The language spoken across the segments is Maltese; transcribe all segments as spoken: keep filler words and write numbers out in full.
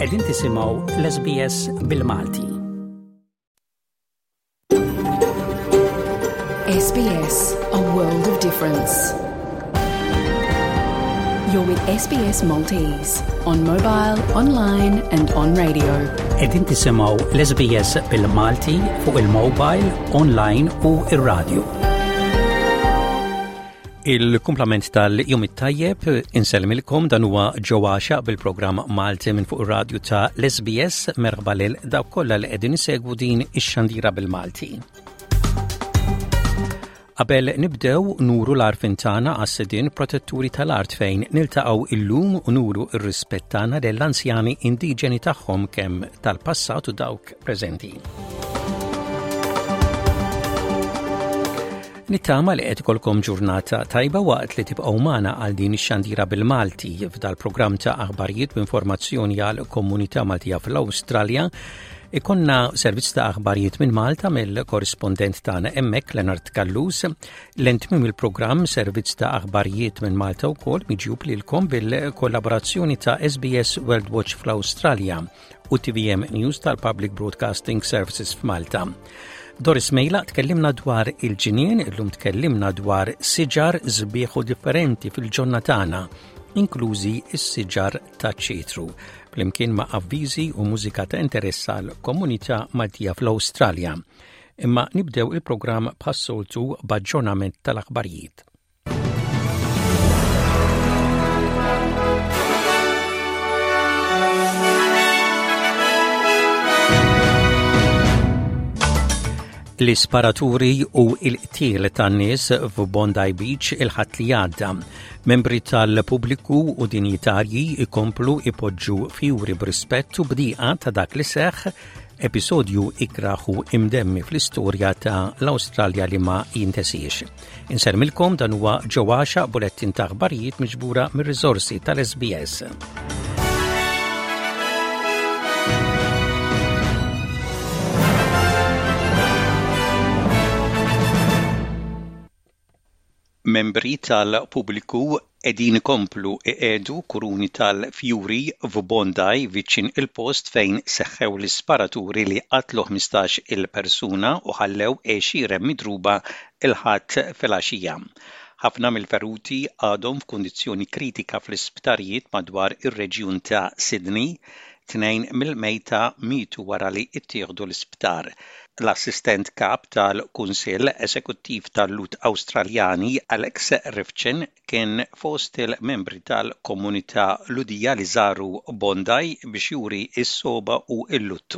Qegħdin tisimgħu l-S B S bil-Malti. S B S, a world of difference. You're with S B S Maltese on mobile, online and on radio. Qegħdin tisimgħu l-S B S bil-Malti fuq il-mobile, online u ir-radio. Il-kumplament tal-jum it-tajjeb inselmilkom dan huwa ġewwaxa bil-programm Malti minn fuq ir-radju ta' l-S B S. Merħba lil dawk kollha li qegħdin isegwu din ix-xandira bil-Malti. Qabel nibdew nuru l-arfin tagħna għas-sidien protetturi tal-art fejn niltaqgħu illum u nuru r-rispett tagħna lill-anzjani indiġeni tagħhom kemm tal-passat u dawk preżenti. Nittama li qed ikolkom ġurnata tajba waqt li tibqgħu magħna għal din ix-xandira bil-Malti f'dal-programm ta' aħbarijiet u informazzjoni għal komunità Maltija fl-Awstralja. Ikonna servizz ta' aħbarijiet minn Malta mill-korrispondent tagħna hemmhekk Leonard Kallus. L-intmiem il-programm servizz ta' aħbarijiet minn Malta wkoll miġjub lilkom bil-kollaborazzjoni ta' S B S World Watch fl-Awstralja u T V M News tal-Public Broadcasting Services f'Malta. Doris Mejla tkellimna dwar il-ġinien, illum tkellimna dwar siġar żbieħu differenti fil-ġurnatana, inklużi s-siġar ta' ċitru, flimkien ma' avviżi u mużika ta' interess għal komunità Maltija fl-Awstralja. Imma nibdew il-programm bħas-soltu b'aġġornament tal-aħbarijiet. L-isparaturi u l-qtiel tan-nies f'Bondi Beach il-ħadd li għadda. Membri tal-pubbliku u dinjitarji ikomplu ipoġġu fjuri b'rispett u bdieqa ta' dak li seħħ episodju ikraħu imdemmi fl-istorja ta' l-Awstralja li ma jintesiex. Insermilkom dan huwa ġewwaxa bulettin ta' aħbarijiet miġbura mir-riżorsi tal-S B S. Membri tal-pubbliku qegħdin ikomplu iqiegħdu kuruni tal-fjuri f'Bondi viċin il-post fejn seħħew l-isparaturi li qatlu ħmistax il-persuna u ħallew għexieren midruba il-ħadd filgħaxija. Ħafna mill-feruti għadhom f'kundizzjoni kritika fl-isptarijiet madwar ir-reġjun ta' Sydney, tnejn mill-mejta mietu wara li ttieħdu l-isptar. L-assistent kap tal-Kunsill Eżekuttiv tal-Lut Awstraljani Alex Rifchen kien fost il-membri tal-komunità Ludija li żaru Bondi biex juri s-soba u l-luttu.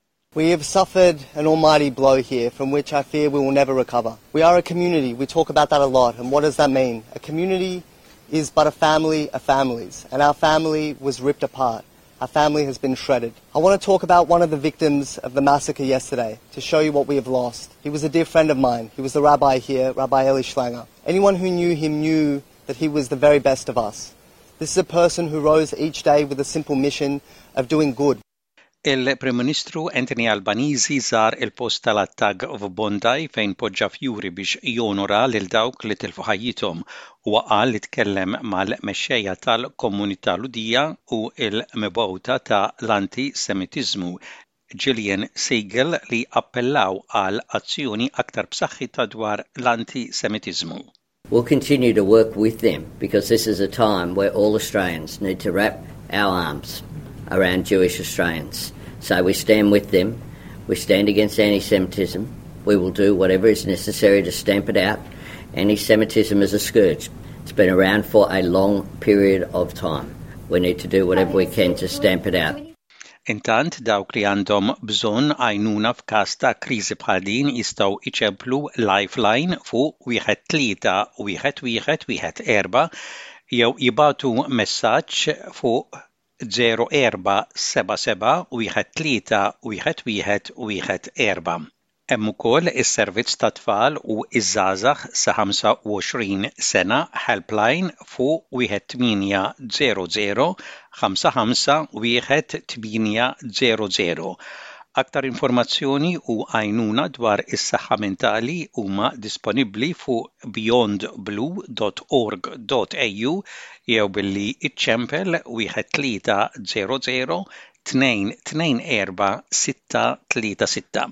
We have suffered an almighty blow here from which I fear we will never recover. We are a community. We talk about that a lot. And what does that mean? A community is but a family of families. And our family was ripped apart. Our family has been shredded. I want to talk about one of the victims of the massacre yesterday to show you what we have lost. He was a dear friend of mine. He was the rabbi here, Rabbi Eli Schlanger. Anyone who knew him knew that he was the very best of us. This is a person who rose each day with a simple mission of doing good. Il-Prim Ministru Anthony Albanese żar il-post tal-attak f'Bondi fejn poġġa fjuri biex jonora lil dawk li tilfu ħajjithom u qal li tkellem mal-mexxejja tal-komunità Ludija u l-mibgħuta ta' l-antisemitiżmu Gillian Segal li appellaw għal azzjoni aktar b'saħħitha dwar l-antisemitiżmu. We'll continue to work with them because this is a time where all Australians need to wrap our arms around Jewish Australians. So we stand with them, we stand against anti-Semitism, we will do whatever is necessary to stamp it out. Anti-Semitism is a scourge. It's been around for a long period of time. We need to do whatever we can to stamp it out. Intant dawk li għandhom bżonn għajnuna f'każ ta' kriżi bħal din jistgħu iċemplu lifeline fuq wieħed tlieta wieħed wieħed wieħed erba' jew jibgħatu messaġġ fuq zero erba' seba' seba' wieħed tlieta wieħed wieħed wieħed erba'. Hemm ukoll is-servizz tat-tfal u iż-żgħażagħ sa ħamsa u għoxrin sena helpline fuq wieħed tminja żero żero ħamsa ħamsa wieħed tminja żero żero. Aktar informazzjoni u għajnuna dwar is-saħħa mentali huma disponibbli fuq beyond blue dot org dot a u jew billi iċċempel wieħed tlieta żero żero tnejn tnejn erba' sitta tlieta sitta.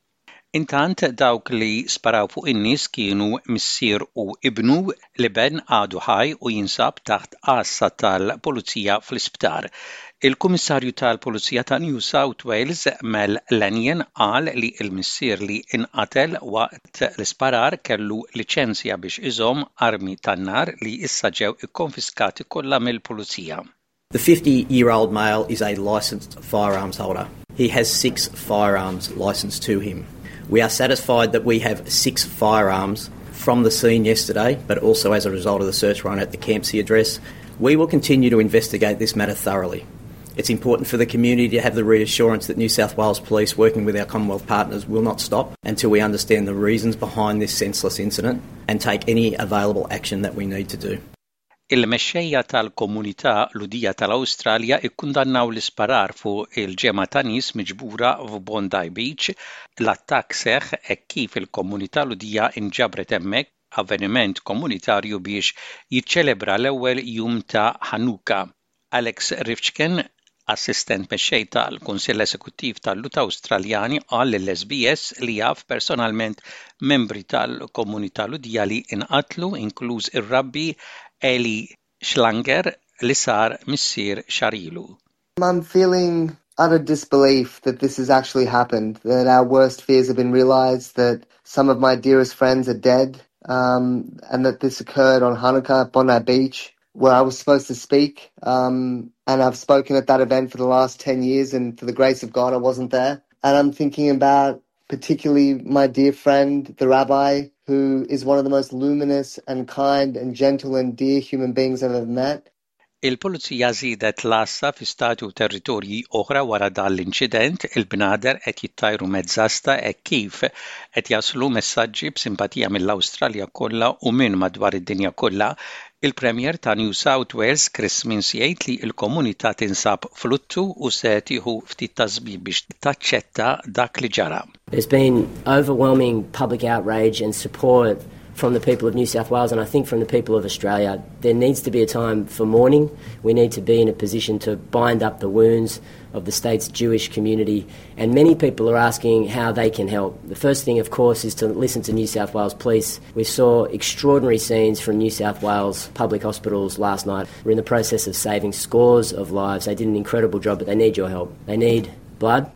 Intant dawk li sparaw fuq in-nies kienu missier u ibnu li ben għadu ħaj u jinsab taħt għassa tal-Pulizija fl-isptar. Il-Kummissarju tal-Pulizija ta' New South Wales Mel Lanyon qal li l-missier li inqatel waqt l-isparar kellu liċenzja biex iżomm armi tan-nar li issa ġew ikkonfiskati kollha mill-Pulizija. The fifty-year-old male is a licensed firearms holder. He has six firearms licensed to him. We are satisfied that we have six firearms from the scene yesterday, but also as a result of the search warrant at the Campsie address. We will continue to investigate this matter thoroughly. It's important for the community to have the reassurance that New South Wales Police, working with our Commonwealth partners, will not stop until we understand the reasons behind this senseless incident and take any available action that we need to do. Il-mexxejja tal-Komunità Ludija tal-Awstralja ikkundannaw l-isparar fuq il-ġemgħa ta' nies miġbura f'Bondi Beach. L-attakk seħħ hekk kif il-Komunità Ludija inġabret hemmhekk avveniment komunitarju biex jiċċelebra l-ewwel jum ta' Ħanuka. Alex Rifchken, assistent mexxej tal-Kunsill Eżekuttiv tal-Lut Awstraljani, qal lill-S B S li jaf personalment membri tal-Komunità Ludija li inqatlu, inkluż ir-rabbi Eli Schlanger li sar missier xarilu. I'm feeling utter disbelief that this has actually happened, that our worst fears have been realised, that some of my dearest friends are dead, um, and that this occurred on Hanukkah at Bondi Beach, where I was supposed to speak, um, and I've spoken at that event for the last ten years, and for the grace of God, I wasn't there. And I'm thinking about particularly my dear friend, the rabbi, who is one of the most luminous and kind and gentle and dear human beings I've ever met. Il-Pulizija żiedet l-assa fi stati u territorji oħra wara dan l-inċident. Il-bnader qed jittajru mezzasta hekk kif qed jaslu messaġġi b'simpatija mill-Awstralja kollha u minn madwar id-dinja kollha. Il-Premier ta' New South Wales Chris Minns jgħid li l-komunità tinsab fluttu u se tieħu ftit tasbih biex taċċetta dak li ġara. There's been overwhelming public outrage and support from the people of New South Wales, and I think from the people of Australia. There needs to be a time for mourning. We need to be in a position to bind up the wounds of the state's Jewish community, and many people are asking how they can help. The first thing, of course, is to listen to New South Wales Police. We saw extraordinary scenes from New South Wales public hospitals last night. We're in the process of saving scores of lives. They did an incredible job, but they need your help. They need blood.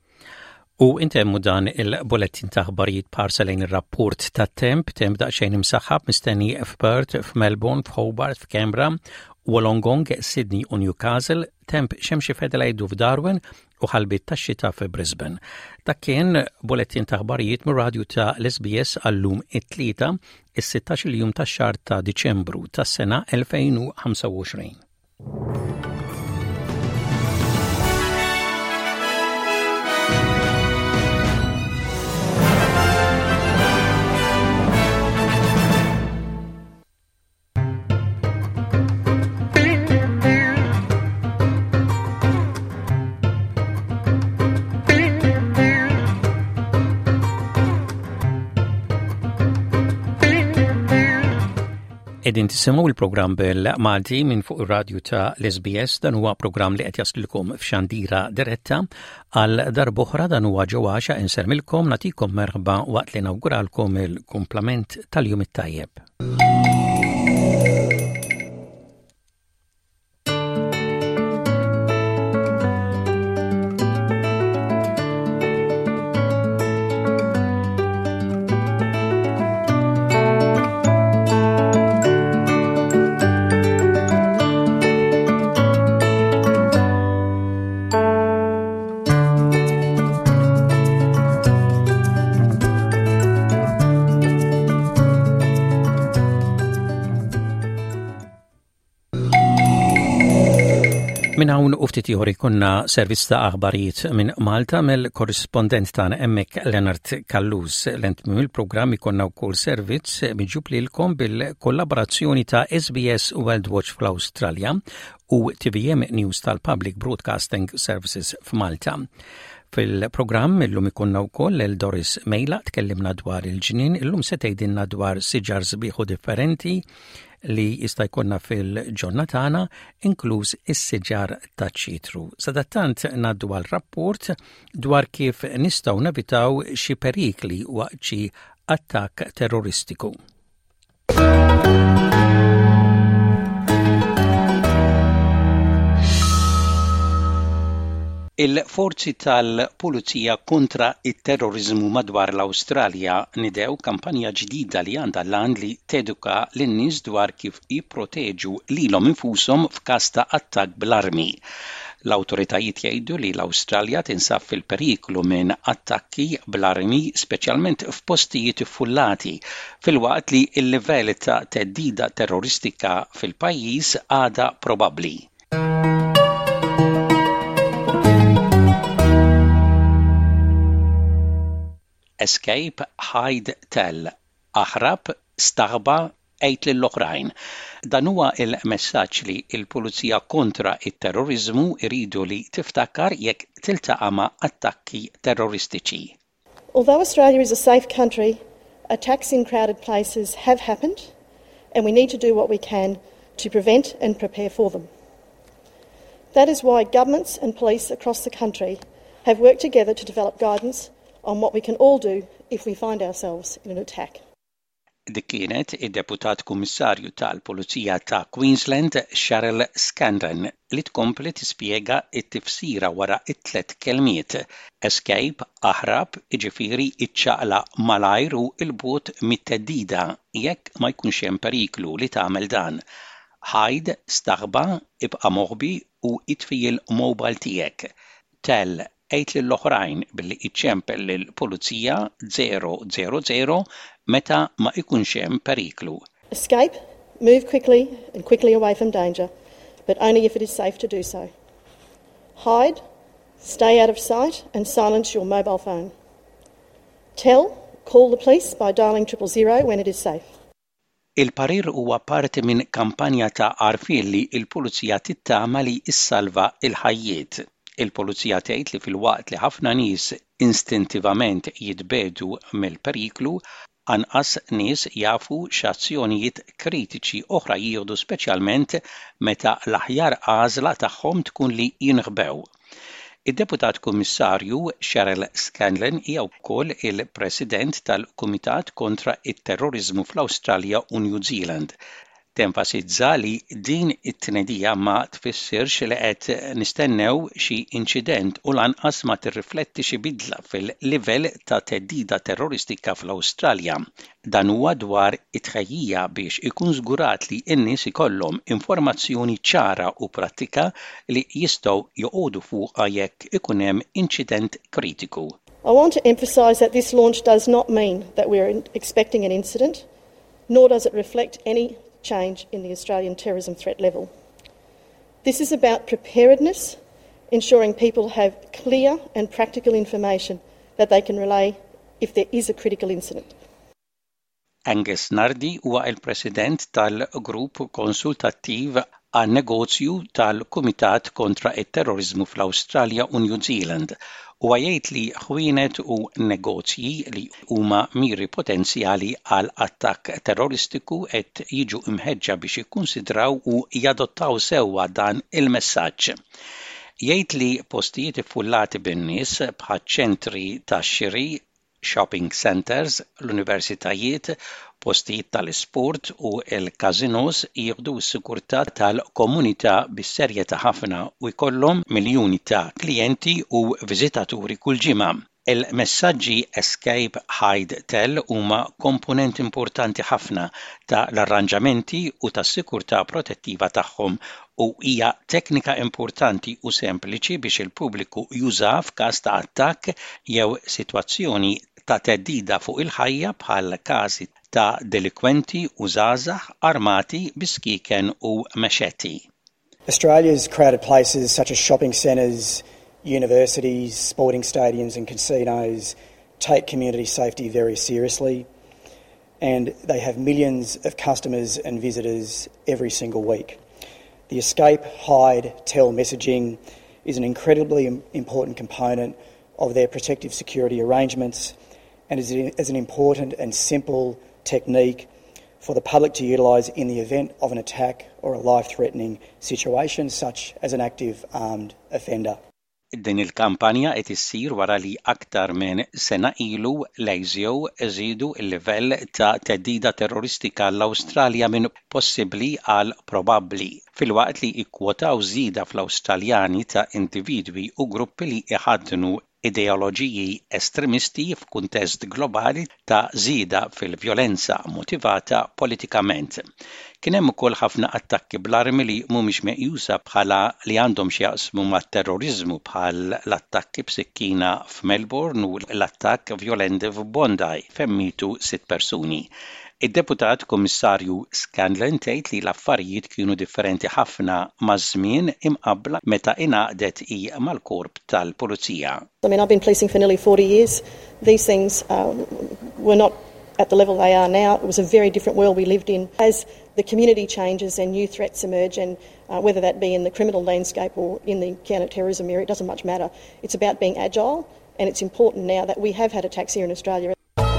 U intemmu dan il-bulletin ta' ħbarijiet parsalejn ir-rapport ta' temp, temp daqsxejn imsaħħab mistenni f'Perth, f'Melbourne, f'Hobart, f'Canberra, Wollongong, Sydney u Newcastle, temp xemxi fedlejdu f'Darwin u ħalbit tax-xita f'Brisbane. Dak kien bulletin ta' ħbarijiet mir-radju ta' l-S B S għallum it-tlieta, is-sittax il-jum tax-xahar ta' Diċembru tas-sena elfejn u ħamsa u għoxrin. Edin tisimaw il-program bil-Malti minn fuq ir-radju ta' l-S B S. Dan huwa program li qed jaslilkom f'xandira diretta. Għal darb'oħra dan huwa ġewwaxa insermilkom nagħtikom merħba waqt li nawguralkom il-kumplament tal-jum it-tajjeb. Min hawn u ftit ieħor ikunna servizz ta' aħbarijiet minn Malta mill-korrispondent tagħna hemmhekk Leonard Kallus. L-entmim il-programm ikunna wkoll servizz miġjub lilkom bil-kollaborazzjoni ta' S B S World Watch fl-Awstralja u T V M News tal-Public Broadcasting Services f'Malta. Fil-programm illum ikunna wkoll il Doris Mejla tkellimna dwar il-ġnien, illum se tgħidilna dwar siġar sbieħu differenti. li jista' jkollna fil-ġurnatana inkluż is-siġar taċ-ċitru. Sadattant ngħaddu għal rapport dwar kif nistgħu nevitaw xi perikli waqt xi attakk terroristiku. Il-forzi tal-Pulizija kontra it-terrorizmu madwar l-Awstralja nidew kampanja ġdida li għandha l-għan li teduka lin-nies dwar kif jipproteġu lilhom infushom f'każ ta' attakk bl-armi. L-awtoritajiet jgħidu li l-Awstralja tinsab fil-periklu minn attakki bl-armi speċjalment f'postijiet iffullati, filwaqt li l-livell ta' teddida terroristika fil-pajjiż għada probabbli. Escape, hide, tell. Aħrab, staħba, ejt lill-oħrajn. Dan huwa il-messaġġ li l-Pulizija kontra it-terrorizmu iridu li tiftakar jekk tiltaqa' ma' attakki terroristiċi. Although Australia is a safe country, attacks in crowded places have happened and we need to do what we can to prevent and prepare for them. That is why governments and police across the country have worked together to develop guidance on what we can all do if we find ourselves in an attack. Dik kienet id-Deputat Kummissarju tal-Pulizija ta' Queensland Cheryl Scanlon li tkompli tispjega t-tifsira wara it-tlet kelmiet: escape, aħrab, jiġifieri iċċaqla malajr u l-bogħod mit-teddida jekk ma jkunx hemm periklu li tagħmel dan. Hide, staħba, ibqa' moħbi u itfij il-mobile tiegħek. Tell, ejt lill-oħrajn billi iċċempel lill-Pulizija zero zero zero meta ma jkunx hemm periklu. Escape, move quickly and quickly away from danger, but only if it is safe to do so. Hide, stay out of sight and silence your mobile phone. Tell, call the police by dialing triple zero when it is safe. Il-parir huwa parti minn kampanja ta' għarfien li l-Pulizija tittama li issalva il-ħajjiet. Il-Pulizija tgħid li fil-waqt li ħafna nies istintivament jitbedu mill-periklu, anqas nies jafu x'azzjonijiet kritiċi oħra jieħdu speċjalment meta l-aħjar għażla tagħhom tkun li jinħbew. Id-Deputat Kummissarju Cheryl Scanlon hija wkoll il-President tal-Kumitat kontra it-Terrorizmu fl-Awstralja u New Zealand. Tenfasizza li din it-tnedija ma tfissirx li qed nistennew xi inċident u lanqas ma tirrifletti xi bidla fil-livell ta' teddida terroristika fl-Awstralja. Dan huwa dwar it-tħejjija biex ikun żgurat li n-nies ikollhom informazzjoni ċara u prattika li jistgħu joqogħdu fuqha jekk ikun hemm inċident kritiku. I want to emphasise that this launch does not mean that we are expecting an incident, nor does it reflect any change in the Australian terrorism threat level. This is about preparedness, ensuring people have clear and practical information that they can relay if there is a critical incident. Angus Nardi huwa il-President tal-Grupp Konsultattiv għan negozju tal-Kumitat kontra it-Terrorizmu fl-Awstralja u New Zealand u jgħid li ħwienet u negozji li huma miri potenzjali għal attakk terroristiku qed jiġu imħeġġa biex jikkunsidraw u jadottaw sewwa dan il-messaġġ. Jgħid li postijiet iffullati bin-nies bħaċ-ċentri tax-xiri, shopping centers, l-universitajiet, postijiet tal-isport u l-kazinos jieħdu s-sikurtà tal-komunità bis-serjetà ħafna u jkollhom miljuni ta' klijenti u viżitaturi kull ġimgħa. Il-messaġġi Escape, Hide, Tell huma komponent importanti ħafna ta' l-arranġamenti u tas-sikurtà protettiva tagħhom u hija teknika importanti u sempliċi biex il-pubbliku juża f'każ ta' attakk jew sitwazzjoni ta' teddida fuq il-ħajja bħal każi ta' delikwenti u żgħażagħ armati biskiken u mexetti. Australia's crowded places such as shopping centres, universities, sporting stadiums and casinos take community safety very seriously, and they have millions of customers and visitors every single week. The Escape, Hide, Tell messaging is an incredibly important component of their protective security arrangements and is an important and simple technique for the public to utilise in the event of an attack or a life-threatening situation, such as an active armed offender. Din il-kampanja qed issir wara li aktar minn sena ilu l-Asio żiedu l-livell ta' teddida terroristika l-Awstralja minn possibbli għal probabbli, filwaqt li ikkwotaw żieda fl-Awstraljani ta' individwi u gruppi li iħaddnu ideoloġiji estremisti f'kuntest globali ta' żieda fil-vjolenza motivata politikament. Kien hemm ukoll ħafna attakki bl-armi li mhumiex meqjusa bħala li għandhom xi jaqsmu mat-terrorizmu bħal l-attakki b'sikkina f'Melbourne u l-attakk vjolenti f'Bondi fejn mietu sitt persuni. Id-deputat Kummissarju Scanlon tgħid li l-affarijiet kienu differenti ħafna maż-żmien imqabbla meta ingħaqdet hi mal-korp tal-Pulizija. I mean, I've been policing for nearly forty years. These things uh, were not at the level they are now. It was a very different world we lived in. As the community changes and new threats emerge, and uh, whether that be in the criminal landscape or in the counter-terrorism area, it doesn't much matter. It's about being agile, and it's important now that we have had attacks here in Australia.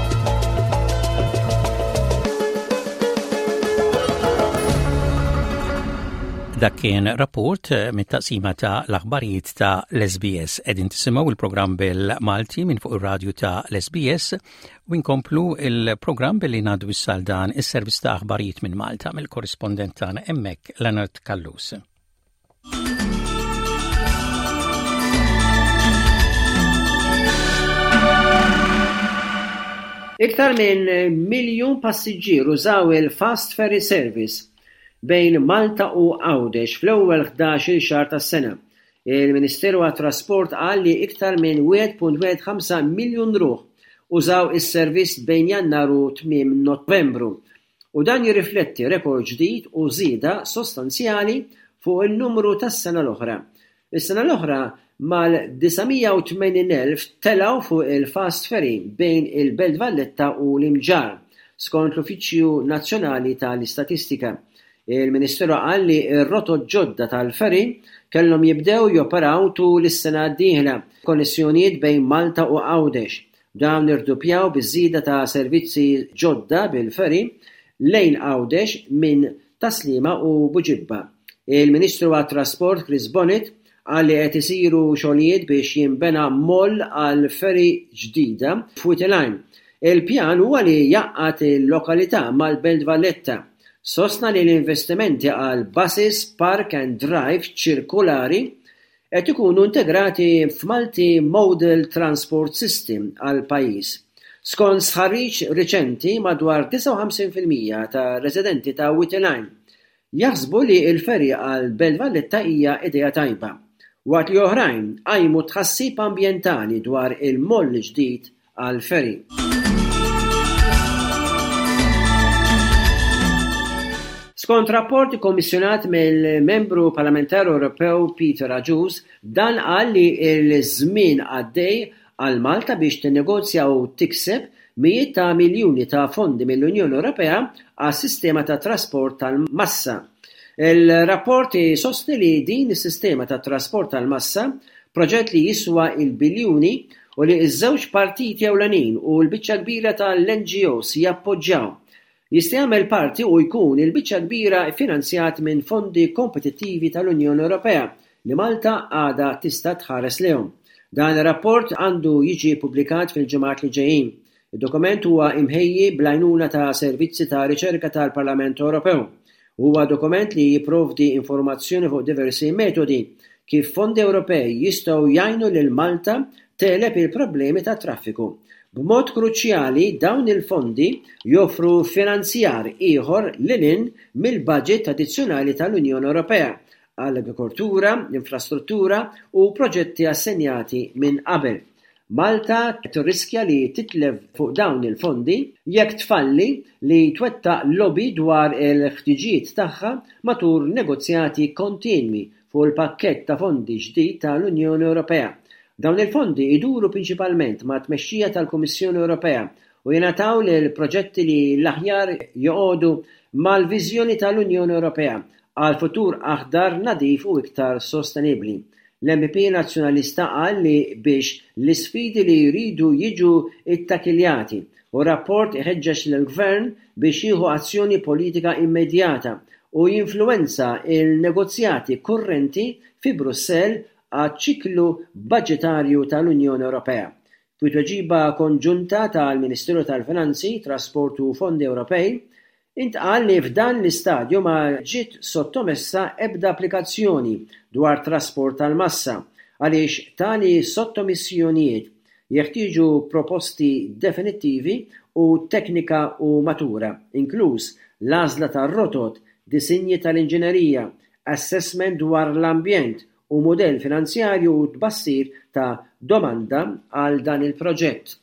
Dak kien rapport mit-taqsima ta' l-aħbarijiet ta' l-S B S. Edin tisimgħu il-programm bil-Malti minn fuq ir-radju ta' l-S B S u nkomplu il-programm billi ngħaddu issal dan is-servizz ta' aħbarijiet minn Malta mill-korrispondent tagħna hemmhekk Leonard Kallus. Iktar minn miljun passiġġier użaw il-Fast Ferry Service bejn Malta u Għawdex fl-ewwel ħdax-il xahar tas-sena. Il-Ministeru għat-Trasport qal li iktar minn wieħed punt ħamsa miljun ruħ użaw is-servizz bejn Jannar u tmiem Novembru. U dan jirrifletti rekord ġdid u żieda sostanzjali fuq il-numru tas-sena l-oħra. Is-sena l-oħra mal-disamija u tmenin elf telgħu fuq il-Fast Ferry bejn il-Belt Valletta u l-Imġar, skont l-Uffiċċju Nazzjonali tal-Istatistika. Il-Ministeru qal li r-rotot ġodda tal-ferry kellhom jibdew joperaw tul is-sena d-dieħla konnessjonijiet bejn Malta u Għawdex. Dawn irdupjaw biż-żieda ta' servizzi ġodda bil-ferry lejn Għawdex minn Taslima u Buġibba. Il-Ministru għat-Trasport Chris Bonnet qal li qed isiru xogħlijiet biex jinbena moll għal ferry ġdida f'Witeline. Il-pjan huwa li jaqqat il-lokalità mal-Belt Valletta. Sostna li l-investimenti għal buses Park and Drive ċirkolari qed ikunu integrati f'Malti Model Transport System għal pajjiż. Skont sħarriġ riċenti madwar tisa u ħamsin fil-mija ta' residenti ta' Witeline jaħsbu li l-ferry għal Belt Valletta hija idea tajba, waqt li oħrajn qajmu tħassib ambjentali dwar il-moll ġdid għal ferry. Skont rapport kommissjonat mill-membru parlamentaru Ewropew Peter Aġuż, dan qal li l-żmien għaddej għal Malta biex tinnegozja u tikseb mijiet ta' miljuni ta' fondi mill-Unjoni Ewropea għas-sistema ta' trasport tal-massa. Il-rapport sostni li din is-sistema ta' trasport tal-massa, proġett li jiswa il-biljuni u li ż-żewġ partiti ewlenin u l-biċċa kbira tal-N G Os jappoġġjaw. Jista' jagħmel parti u jkun il-biċċa kbira finanzjat minn fondi kompetittivi tal-Unjoni Ewropea li Malta għadha tista' tħares lehom. Dan ir-rapport għandu jiġi pubblikat fil-ġimgħat li ġejjin. Id-dokument huwa imħejji bl-għajnuna ta' servizzi ta' riċerka tal-Parlament Ewropew. Huwa dokument li jipprovdi informazzjoni fuq diversi metodi kif fondi Ewropej jistgħu jgħinu lil Malta teleb il-problemi ta' traffiku. B'mod kruċjali dawn il-fondi joffru finanzjar ieħor lilin mill-budget addizzjonali tal-Unjoni Ewropea għall-agrikoltura, infrastruttura u proġetti assenjati minn qabel. Malta tirriskja li titlef fuq dawn il-fondi jekk tfalli li twettaq lobby dwar il-ħtiġijiet tagħha matul negozjati kontinwi fuq il-pakkett ta' fondi ġdid tal-Unjoni Ewropea. Dawn il-fondi iduru prinċipalment ma' tmexxija tal-Kummissjoni Ewropea u jingħataw lil proġetti li l-aħjar joqogħdu mal-viżjoni tal-Unjoni Ewropea għal futur aħdar nadif u iktar sostenibbli. L-M P Nazzjonalista qal li biex l-isfidi li jridu jiġu ittakiljati u rapport iħeġġeġ lill-Gvern biex jieħu azzjoni politika immedjata u jinfluwenza il-negozjati kurrenti fi Brussell għaċ-ċiklu budġetarju tal-Unjoni Ewropea. Fit-tweġiba konġunta tal-Ministeru tal-Finanzi, Trasport u Fondi Ewropej, intqal li f'dan l-istadju ma ġiet sottomessa ebda applikazzjoni dwar trasport tal-massa għaliex tali sottomissjonijiet jeħtieġu proposti definittivi u teknika u matura, inkluż l-għażla tar-rotot, disinji tal-inġinerija, assessment dwar l-ambjent u modell finanzjarju u tbassir ta' domanda għal dan il-proġett.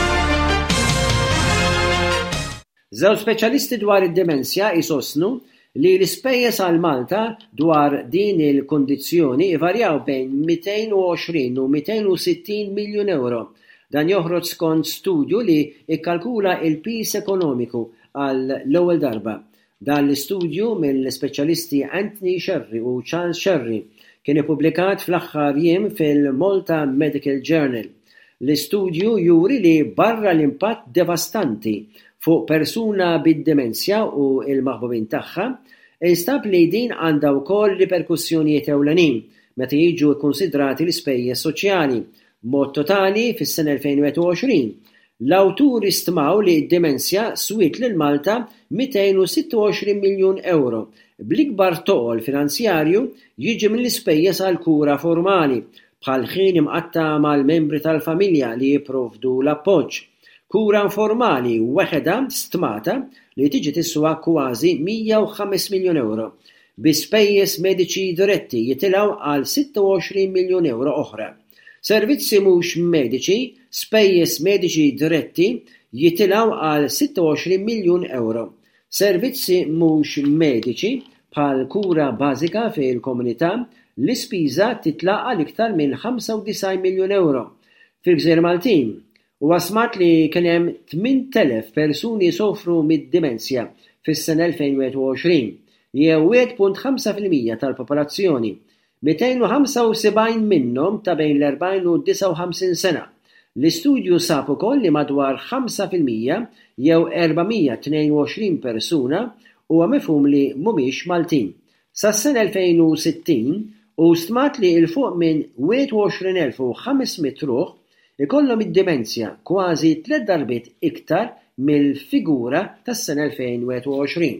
Żewġ speċjalisti dwar id-demenzja isostnu li l-ispejjeż għal Malta dwar din il-kondizzjoni ivarjaw bejn mئتين وعشرين u مئتين وستين miljun euro. Dan joħroġ skont studju li ikkalkula il-pis ekonomiku għal l-ewwel darba. Dan l-istudju mill-speċjalisti Anthony Sherry u Charles Sherry kien ippubblikat fl-aħħar jiem fil-Malta Medical Journal. L-istudju juri li barra l-impatt devastanti fuq persuna bid-demenzja u l-maħbubin tagħha, instab li din għandha wkoll riperkussjonijiet ewlenin meta jiġu kkunsidrati l-ispejjeż soċjali. Mod totali fis-sena elfejn u wieħed u għoxrin, l-awturi stmaw li d-demenzja swiet lil Malta مئتين وستة وعشرين miljun euro. Bl-ikbar toqol finanzjarju jiġi mill-ispejjeż għal kura formali, bħal ħin imqatta mal-membri tal-familja li jipprovdu l-appoġġ. Kura informali weħeda stmata li tiġi tiswa kważi مئة وخمسة miljun euro. Bispejjeż mediċi diretti jitilgħu għal ستة وعشرين miljun euro oħra. Servizzi mhux mediċi, spejjeż mediċi diretti jitilgħu għal ستة وعشرين miljun euro. Servizzi mhux mediċi bħal kura bażika fil-komunità l-ispiża titlaq għal iktar minn ħamsa u tisgħin miljun euro. Fil-Gżejjer Maltin huwa smat li kien hemm tmien elef persuni jsofru mid-demenzja fis-sena elfejn u wieħed u għoxrin, jew wieħed punt ħamsa fil-mija tal-popolazzjoni, مئتين وخمسة وسبعين minnhom ta' bejn l-erbgħin u disa' u ħamsin sena. L-istudju sab ukoll li madwar ħamsa fil-mija jew erba'mija tnejn u għoxrin persuna huwa mifhum li mhumiex Maltin. Sas-sena elfejn u sittin u stmat li il fuq minn wieħed u għoxrin elf u ħamsmien ruħ ikollhom id-demenzja kważi tliet darbiet iktar mill-figura tas-sena elfejn u wieħed u għoxrin.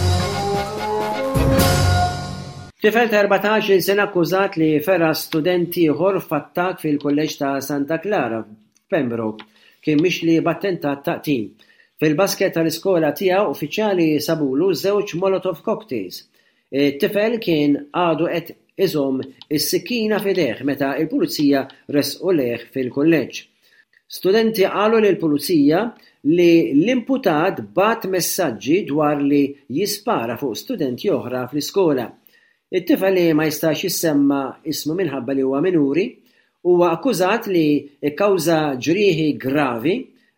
Tifel ta' erbatax-il sena akkużat li fera studenti ieħor f'attakk fil-Kolleġġ ta' Santa Clara f'Pembroke kien mixli b'attentat taqtim. Fil-basket tal-iskola tiegħu uffiċjali sabulu żewġ Molotov cocktails. It-tifel kien għadu qed iżomm is-sikkina f'idejh meta l-pulizija resqu lejh fil-kulleġġ. Studenti qalu lill-pulizija li l-imputat bat messaġġi dwar li jispara fuq studenti oħra fl-iskola. It-tifel li ma jistax jissemma ismu minħabba li huwa minuri huwa akkużat li kkawża ġrieħi gravi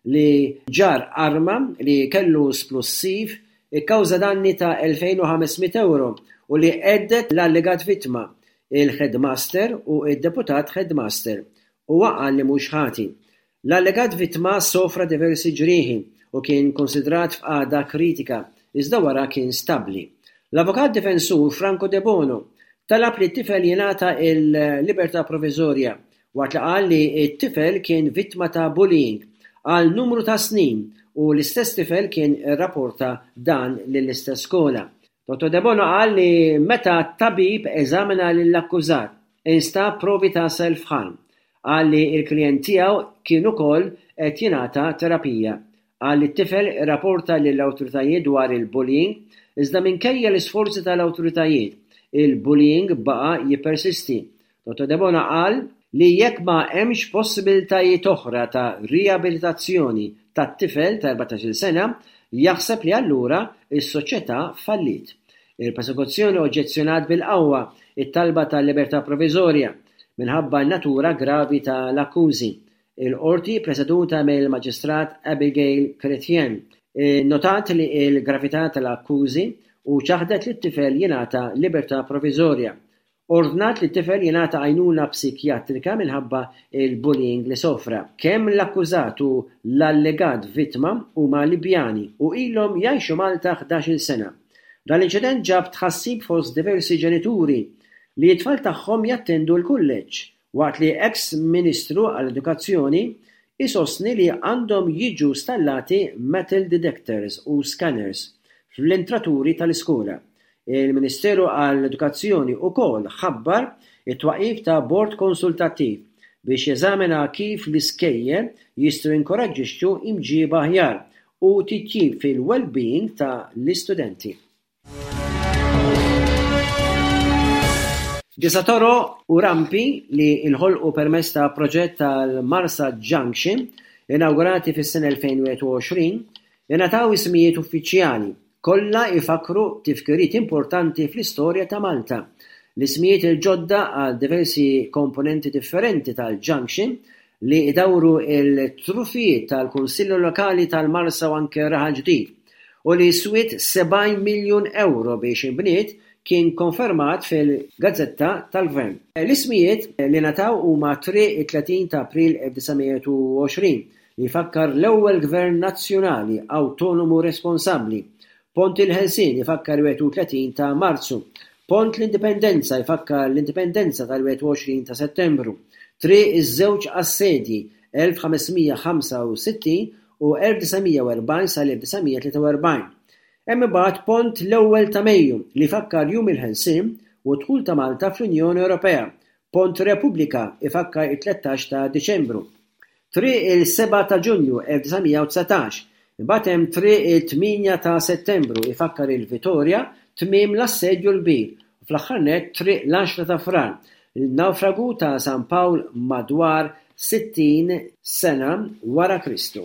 li ġar arma li kellu splussiv ikkawża danni ta' elfejn u ħamsmien euro u li qeddet l-allegat vittma il-headmaster u id-deputat headmaster u qal li mhux ħati. L-allegat vittma sofra diversi ġrieħi u kien konsidrat f'qagħda kritika iżda wara kien stabbli. L-avukat difensur Franco De Bono talab li t-tifel jingħata il-libertà provizorja waqt li qal li t-tifel kien vittma ta' bullying għal numru ta' snin u l-istess tifel kien irrapporta dan lill-istess skola. Dottor De Bono qal li meta tabib eżamina lill-akkużat instab provi ta' self-harm. Qal li l-klijent tiegħu kien ukoll qed jingħata terapija. Qal li t-tifel irrapporta lill-awtoritajiet dwar il-bullying iżda minkejja l-isforzi tal-awtoritajiet, il-bullying baqa' jippersisti. Dottor De Bono qal li jekk ma hemmx possibiltajiet oħra ta' riabilitazzjoni tat-tifel ta' erbatax-il sena, jaħseb li allura is-soċjetà fallit. Il-prosekuzzjoni oġġezzjonat bil-qawwa it-talba tal-libertà provizorja minħabba n-natura gravi tal-akkużi. Il-qorti preseduta mill-Maġistrat Abigail Chrétien notat li l-gravità tal-akkużi u ċaħdet li t-tifel jingħata libertà provizorja. ordnat li t-tifel jingħata għajnuna psikjatrika minħabba il-bullying li sofra. Kemm l-akkużat u l-allegat vittma huma Libjani u ilhom jgħixu Malta ħdax-il sena. Dan l-inċident ġab tħassib fost diversi ġenituri li t-tfal tagħhom jattendu l-kulleġġ waqt li ex-Ministru għall-Edukazzjoni isostni li għandhom jiġu stallati metal detectors u scanners fl-intraturi tal-iskola. Il-Ministeru għall-Edukazzjoni wkoll ħabbar it-twaqif ta' bord konsultattiv biex jeżamina kif l-iskejjel jistgħu jinkoraġġixxu imġiba aħjar u titjib fil-well-being ta' l-istudenti. Ġisatoro u rampi li l-ħolqu permezz ta' proġett tal-Marsa Junction inaugurati fis-sena elfejn u għoxrin ingħataw ismijiet uffiċjali kollha ifakru tifkiriet importanti fl-istorja ta' Malta. L-ismijiet il-ġodda għal diversi komponenti differenti tal-Junction li idawru il-trufijiet tal-Kunsillu Lokali tal-Marsa u anke raħal ġdid u li swiet sebgħin miljun euro biex inbniet kien konfermat fil-Gazzetta tal-Gvern. L-ismijiet li nataw huma tletin ta' April elf tisgħemija u għoxrin li fakkar l-ewwel Gvern Nazzjonali Awtonomu Responsabbli. Pont il-Ħelsien ifakkar tletin ta' Marzu. Pont l-Indipendenza jfakkar l-Indipendenza tal-għoxrin u għoxrin ta' Settembru. Tri iż-żewġ assedji elf ħamesmija ħamsa u sittin u elf tisgħemija u erbgħin sal-elf tisgħemija tlieta u erbgħin. Hemm imbagħad pont l-ewwel ta' Mejju li fakkar jum il-ħelsien u dħul ta' Malta fl-Unjoni Ewropea. Pont Repubblika ifakkar it-tlettax ta' Diċembru. Triq il-seba' ta' Ġunju elf tisgħemija u tsatax. Imbagħad hemm triq it-tminja ta' Settembru ifakkar il-Vitorja tmiem l-assedju l-kbir. U fl-aħħar nett triq l-għaxra ta' Frar. Il-nawfragu ta' San Pawl madwar sittin sena wara Kristu.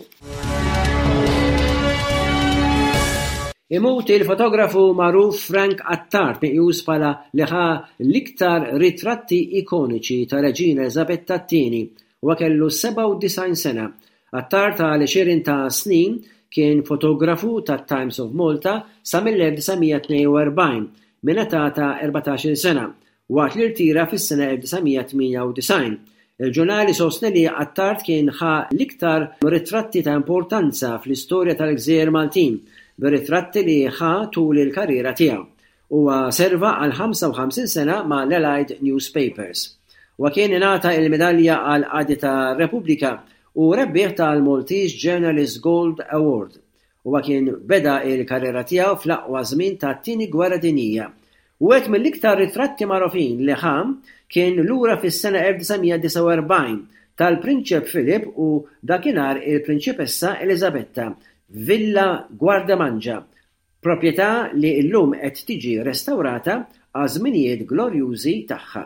Imut il-fotografu magħruf Frank Attard miqjus bħala li ħa l-iktar ritratti ikoniċi ta' Reġina Elisabetta t-tieni u kellu seba' u disgħin sena. Attard ta' għoxrin ta' snin kien fotografu ta' Times of Malta sa mill-elf tisgħemija tnejn u erbgħin minn età ta' erbatax-il sena waqt li rtira fis-sena elf tisgħemija tminja u disgħin. Il-ġurnali sostni li Attard kien ħa l-iktar ritratti ta' importanza fl-istorja tal-Gżejjer Maltin bir-ritratti li ħa tul il-karriera tiegħu. Huwa serva għal ħamsa u ħamsin sena ma' l-Allied Newspapers. Huwa kien ingħata l-medalja għal qadi tar-Repubblika u rebbieħ tal-Maltese Journalist Gold Award. Huwa kien beda l-karriera tiegħu fl-aqwa żmien tat-tieni Gwerra Dinjija. U għed mill-iktar ritratti magħrufin li ħa kien lura fis-sena elf tisgħemija disa' u erbgħin tal-Prinċep Filip u dakinhar il-Prinċipessa Elisabetta Villa Guardamangia, proprjetà li llum qed tiġi restawrata għal żminijiet glorjużi tagħha.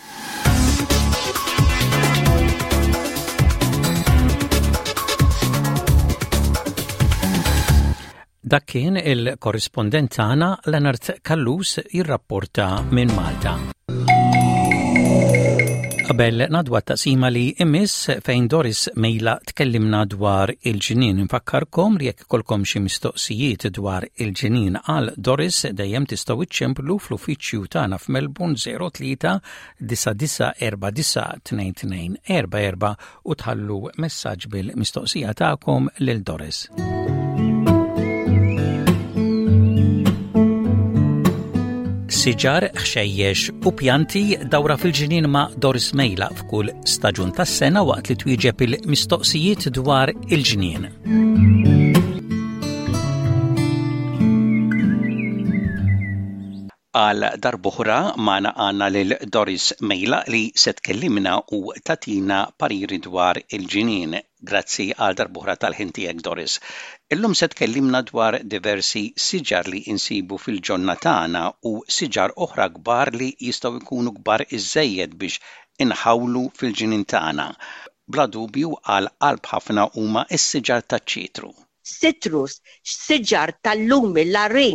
Dak kien il-korrispondent tagħna Leonard Kallus jirrapporta minn Malta. Qabel nadwa taqsima li immiss fejn Doris Mejla tkellimna dwar il-ġinien. Infakkarkom li jekk kolkom xi mistoqsijiet dwar il-ġinien għal Doris dejjem tistgħu iċċemplu fl-uffiċċju tagħna f'Melbourne zero tlieta disa' disa' erba' disa' tnejn tnejn erba' erba' u tħallu messaġġ bil-mistoqsija tagħkom lil Doris. Siġar, ħxejjex u pjanti dawra fil-ġinien ma' Doris Mejla f'kull staġun tas-sena waqt li twieġeb il-mistoqsijiet dwar il-ġinien. Għal darbohra magħna għandna lil Doris Mejla li se tkellimna u tatina pariri dwar il-ġinien. Grazzi għal darbohra tal-ħin tiegħek, Doris. Illum se tkellimna dwar diversi siġar li insibu fil-ġonna tagħna u siġar oħra kbar li jistgħu jkunu kbar iżejjed biex inħawlu fil-ġinien tagħna. Bla dubju għal qalb ħafna huma s-siġar taċ-ċitru. Citrus, siġar tal-lumi, l-arranġ,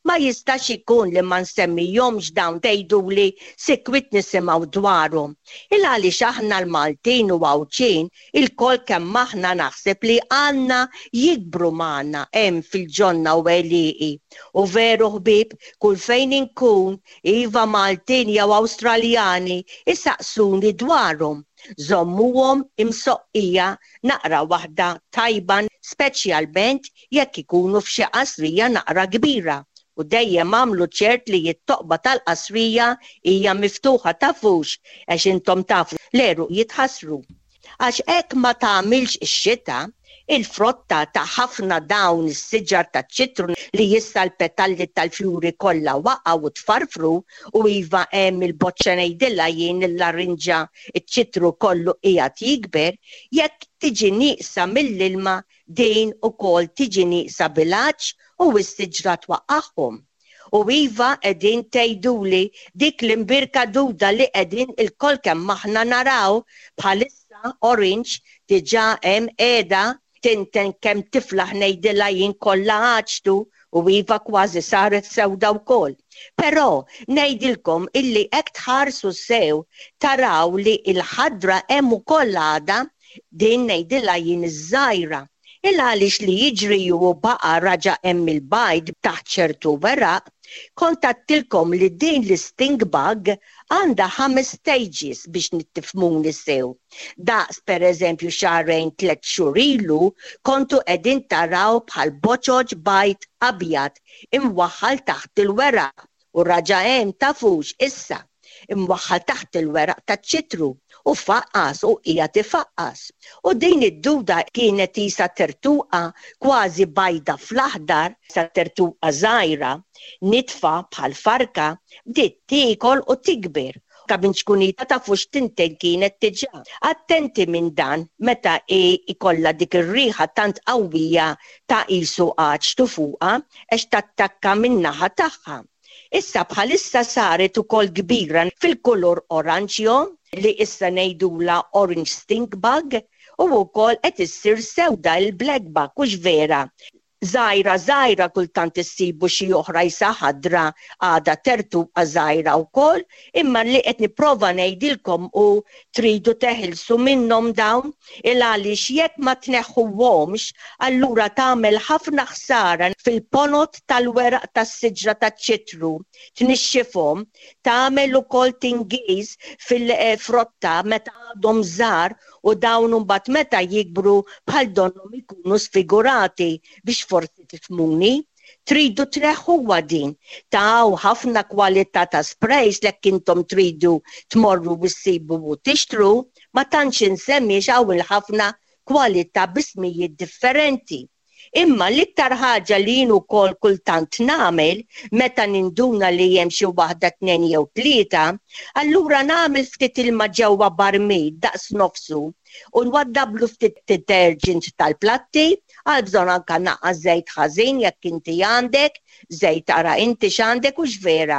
Ma jistax ikun li ma nsemmihomx dawn tgħiduli sikwit nisimgħu dwarhom. Il għaliex aħna l-Maltin u Għawċin il-kol kemm aħna naħseb li għandna jikbru magħna hemm fil-ġonna u għeliqi. U veru ħbieb, kull fejn inkun, iva Maltin jew Awstraljani, isaqsuni dwarhom. Żommuhom imsoqqija naqra waħda tajban, speċjalment jekk ikunu f'xi qasrija naqra kbira. U dejjem għamlu ċert li jit-toqba tal-qasrija hija miftuħa tafux għax intom tafu l-eru jitħassru. Għax hekk ma tagħmilx ix-xita, il-frotta ta' ħafna dawn is-siġar ta' ċitru li jissa l-petalli tal-fjuri kollha waqgħu tfarfru u iva hemm il-boċċa ngħidilha jien l-arrinġa iċ-ċitru kollu qiegħed jikber, jekk tiġi nieqsa mill-ilma din ukoll tiġi nieqsa bil-għaġġ u s-siġra twaqqagħhom. U iva qegħdin tgħiduli dik l-imbirka duda li qegħdin il-kol kemm aħna naraw bħalissa orange diġà hemm qiegħda tinten kemm tiflaħ ngħidilha jien kollha għaġtu u iva kważi saret sewda wkoll. Però ngħidilkom illi hekk tħarsu sew taraw li l-ħadra hemm ukoll għadha din ngħidilha jien iż-żgħira. Il għaliex li jiġri u baqa raġa hemm il-bajd taħt ċertu weraq, kontattilkom li din l-sting bug għandha ħames stages biex nittifmuni sew. Daqs per eżempju xarrejn tliet xhur ilu kontu qegħdin taraw bħal boċoġ bajd abjad imwaħħal taħt il-weraq u raġa hemm tafux issa imwaħħal taħt il-weraq taċ-ċitru u faqqas u hija tifaqqas. U din id-duda kienet isa tertuqa kważi bajda fl-aħdar sa tertuqa żgħira, nitfa bħal farka bdiet tiekol u tikber. Kabinċkunita ta' fux tinten kienet tiġa. Attenti minn dan meta i ikolla dik ir-riħa tant qawwija ta' qisu għaġtu fuqha għax tattakka min-naħa tagħha. Issa bħalissa saret ukoll kbira fil-kulur oranġjo li issa ngħidula orange stink bug u wkoll qed issir sewda il-black bug hux vera. Żgħira żgħira kultant issibu xi oħra jsa ħadra għadha tertuqa żgħira wkoll, imma li qed nipprova ngħidilkom u tridu teħilsu minnhom dawn il għaliex jekk ma tneħħuhomx allura tagħmel ħafna ħsara fil-ponot tal-weraq tas-siġra taċ-ċitru. Tnixxifhom, tagħmel ukoll tingiż fil-frotta meta għadhom żgħar u dawn imbagħad meta jikbru bħal donhom ikunu sfigurati biex forsi tifhmuni. Tridu treħħuha din. Taw ħafna kwalità ta' sprays lekk intom tridu tmorru bissibu u tixtru, ma tantx insemmi x'hawn ħafna kwalità bismijiet differenti. Imma l-iktar ħaġa li jien ukoll kultant nagħmel meta ninduna li hemm xi waħda tnejn jew tlieta, allura nagħmel ftit ilma ġewwa barmid daqs nofsu u nwaddablu ftit detergent tal-platti għal bżonn anke naqqa żejt ħażin jekk inti għandek, żejt ara inti x'għandek u x'vera.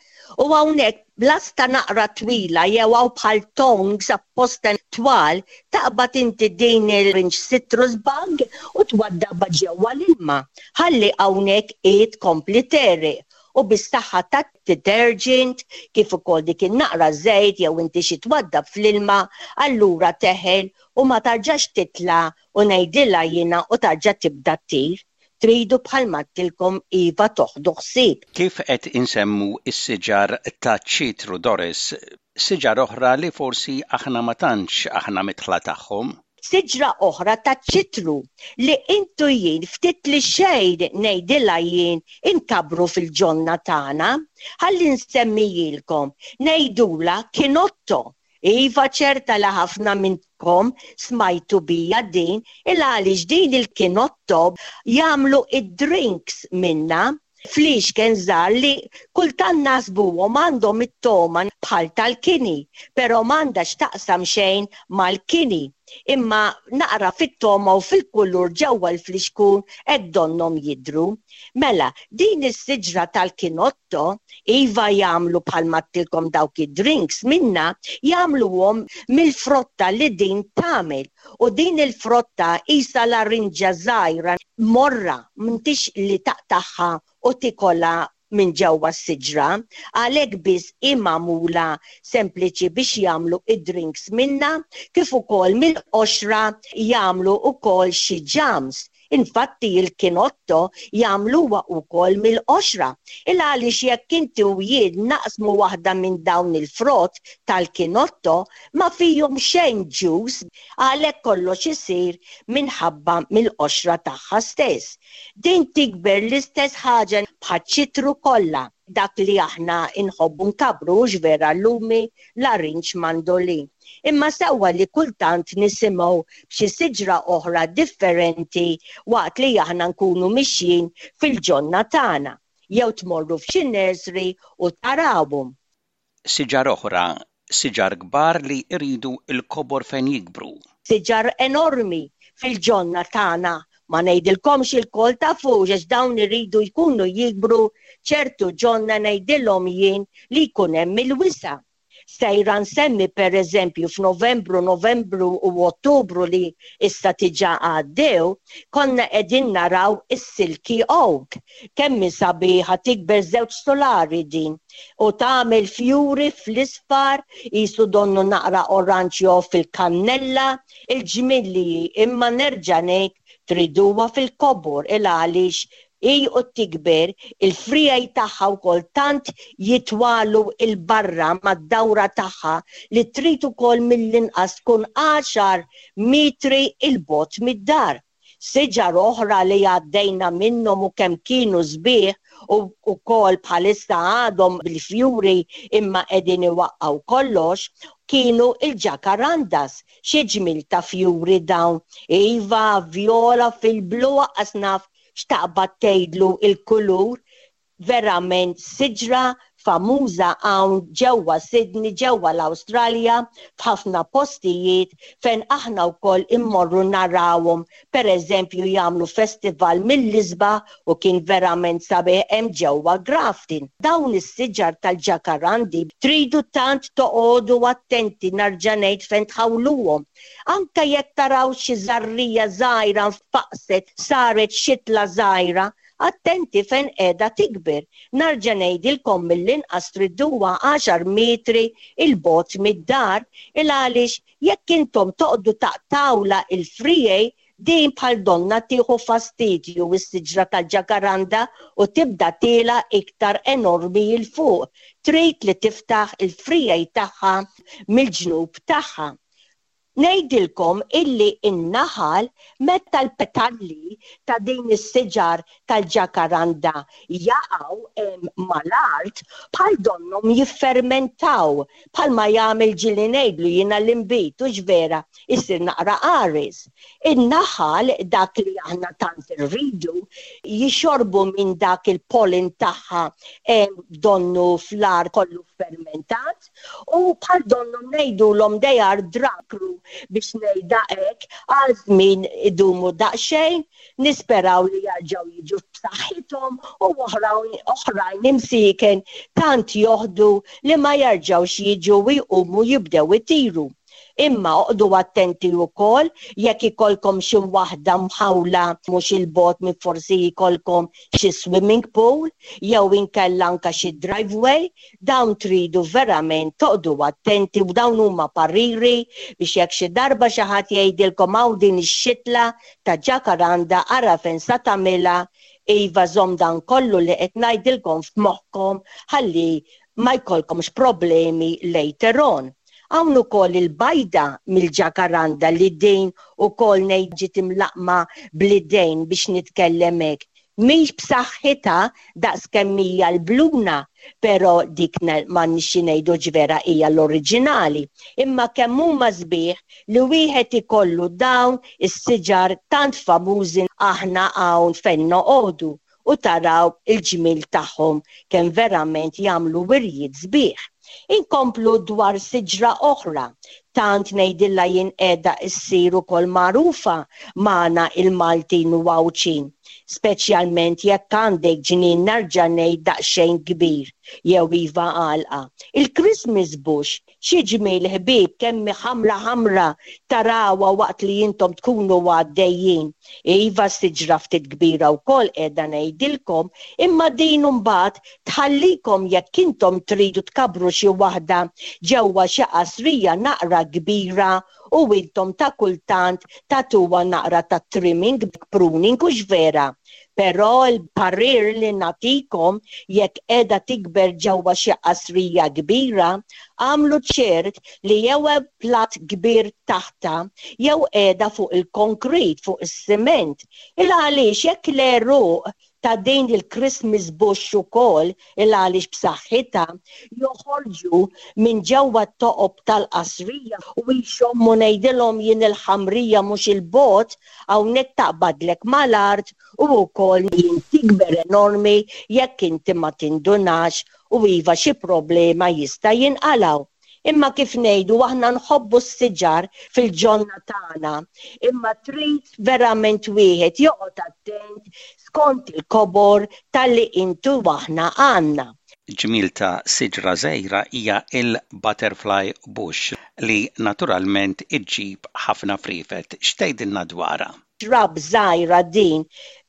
U hawnhekk blasta naqra twila jew hawn bħal tongs apposta twal taqbad inti din il-orange citrus bug u twaddabha ġewwa l-ilma. Ħalli hawnhekk qiegħed kompli tereq u bis-saħħa tat-detergent kif ukoll dik in-naqra żejt jew inti xi twaddab fl-ilma allura teħel u ma tarġax titla' u ngħidilha jiena u tarġa' tibda tir. Tridu bħalma tilkom iva toħdu ħsieb. Kif qed insemmu s-siġar ta' ċitru Doris, siġar oħra li forsi aħna ma tantx aħna mitħla tagħhom? Siġra oħra ta' ċitru li intu jien ftit li xejn ngħidilha jien inkabru fil-ġonna tagħna, ħalli nsemmijilkom ngħidula kinotto. Iva ċerta li ħafna minnkom smajtu bija din il għaliex din il-kinotto jagħmlu id-drinks minna fliexken żgħar li kultant nasbuhom għandhom it-toma bħal tal-kini, però m'għandax taqsam xejn mal-kini. Imma naqra fit-toma u fil-kullur ġewwa l-fliexkun hekk donhom jidhru. Mela, din is-siġra tal-kinotto iva jagħmlu bħalma tilkom dawk id-drinks minna jagħmluhom mill-frotta li din tagħmel. U din il-frotta isa l-arrinġa żgħira morra m'intix li taqtaħħa u tikola minn ġewwa s-siġra, għalhekk biss imamula sempliċi biex jagħmlu id-drinks minna, kif ukoll mill-qoxra jagħmlu ukoll xi ġams. Infatti il-kinotto jagħmluha wkoll mill-qoxra. Il għaliex jekk inti u jien naqsmu waħda minn dawn il-frott tal-kinotto ma fihom xejn ġuż għalhekk kollox isir minħabba mill-qoxra tagħha stess. Din tikber l-istess ħaġa bħaċ-ċitru kollha. Dak li aħna inħobbu nkabru ġvera l-lumi l-arinċ mandolin. Imma sewwa li kultant nisimgħu b'xi siġra oħra differenti waqt li aħna nkunu mixjin fil-ġonna tagħna jew tmorru f'xi nursery u tarawhom. Siġar oħra, siġar kbar li jridu l-kobor fejn jikbru. Siġar enormi fil-ġonna tagħna. Ma ngħidilkomx il-kol ta' fuq għax dawn iridu jkunu jikbru ċertu ġonna ngħidilhom jien li jkun hemm il-wisa. Sejra nsemmi per eżempju f'Novembru, Novembru u Ottubru li issa tiġa għaddew, konna qegħdin naraw is-silky oak. Kemm sabiħa tikber żewġ solari din u tagħmel fjuri fl-isfar, qisu donnu naqra oranġjo fil-kannella, il-ġmilli imma nerġa' ngħid triduha fil-kobor il għaliex i u tikber il-frijaj tagħha wkoll tant jitwalu il-barra mad-dawra tagħha li trid ukoll mill-inqas tkun għaxar metri il-bot mid-dar. Siġar oħra li għaddejna minnhom u kemm kienu sbieħ u wkoll bħalissa għadhom bil-fjuri imma qegħdin iwaqqgħu kollox kienu il-ġakarandas. Xi ġmil ta' fjuri dawn, iva, vjola fil-blu asnaf xtaqbad tgħidlu il-kulur, verament siġra famuża hawn ġewwa Sydney, ġewwa l-Awstralja, f'ħafna postijiet fejn aħna wkoll immorru narawhom, pereżempju jagħmlu festival mill-Lisba u kien verament sabiħ hemm ġewwa Grafton. Dawn is-siġar tal-ġakarandi tridu tant toqgħodu attenti narġa' ngħid fejn tħawluhom. Anke jekk taraw xi żarrija żgħira faqset saret xitla żgħira, attenti fejn qiegħda tikber. Narġa' ngħidilkom mill-inqas tridduha għaxar metri il-bot mid-dar il għaliex jekk intom toqgħdu taqtawla il-frijej din bħal donna tieħu fastidju is-siġra tal-ġakaranda u tibda tiela iktar enormi il fuq. Trid li tiftaħ il-frijej tagħha mill-ġnub tagħha. Ngħidilkom illi in-naħal meta l-petalli ta' din is-siġar tal-ġakaranda jaqgħu mal-art bħal donhom jiffermentaw bħalma jagħmel ġieli ngħidlu jiena l-inbit u ġvera isir naqra qares. In-naħal dak li aħna tant irridu jixorbu minn dak il-pollen tagħha donnu fl-art kollu fermentat u bħal donhom ngħidulhom they are drakru biex ngħidha hekk għal żmien idumu daqsxejn, nisperaw li jerġgħu jiġu b'saħħithom u oħrajn imsieken tant joħdu li ma jerġgħux jiġu u jqumu jibdew itiru. Imma oqdu attenti wkoll jekk ikolkom xi waħda mħawla mhux il-bot minn forsi jkollkom xi swimming pool jew inkella anke xi driveway, dawn tridu verament toqdu attenti u dawn huma pariri biex jekk xi darba xi ħadd jgħidilkom hawn din ix-xitla ta' ġakaranda ara fejn sa tagħmilha iva żomm dan kollu li qed ngħidilkom f'moħħkom ħalli ma jkollkomx problemi later on. Hawn ukoll il-bajda mill-ġakaranda li din ukoll ngħid ġiet imlaqma bl-idejn biex nitkellem hekk. Mhix b'saħħitha daqskemm hija l-bluna, però dik ma nixxi ngħidu ġvera hija l-oriġinali. Imma kemm huma sbieħ li wieħed ikollu dawn is-siġar tant famużi aħna hawn fejn noqogħdu u taraw il-ġmiel tagħhom kemm verament jagħmlu wirjiet sbieħ. Inkomplu dwar siġra oħra, tant ngħidilha jien qiegħda ssir ukoll magħrufa magħna il-Maltin u Wawċin, speċjalment jekk għandek ġnien nerġa' ngħid daqsxejn kbir jew iva għalqa. Il-Christmas bush xi ġmiel ħbieb kemm ħamra ħamra tarawha waqt li intom tkunu għaddejjin. Iva siġra ftit kbira wkoll qiegħda ngħidilkom, imma din imbagħad tħallikom jekk intom tridu tkabru xi waħda ġewwa xi qasrija naqra kbira u intom ta' kultant tagħtuha naqra ta' trimming, pruning u x'vera. Però l-parir li natikom jekk qiegħda tikber ġewwa xi qasrija kbira, għamlu ċert li jew platt kbir taħta jew qiegħda fuq il-konkrit fuq is-siment. Il għaliex jekk l-eruq ta' din il-Christmas bush ukoll il għaliex b'saħħitha joħorġu minn ġewwa t-toqob tal-qasrija u jxommu ngħidilhom jien il-ħamrija mhux il-bot hawnhekk taqbadlek mal-art u wkoll jien tikber enormi jekk inti ma tindunax u iva xi problema jista' jinqalgħu. Imma kif ngħidu aħna nħobbu s-siġar fil-ġonna tagħna, imma trid verament wieħed joqgħod attent skont il-kobor tal-li intu aħna għandna. Ġmil ta' siġra żgħira hija il-butterfly bush li naturalment iġġib ħafna frifet. X'tgħidilna dwarha? Xrab żgħira din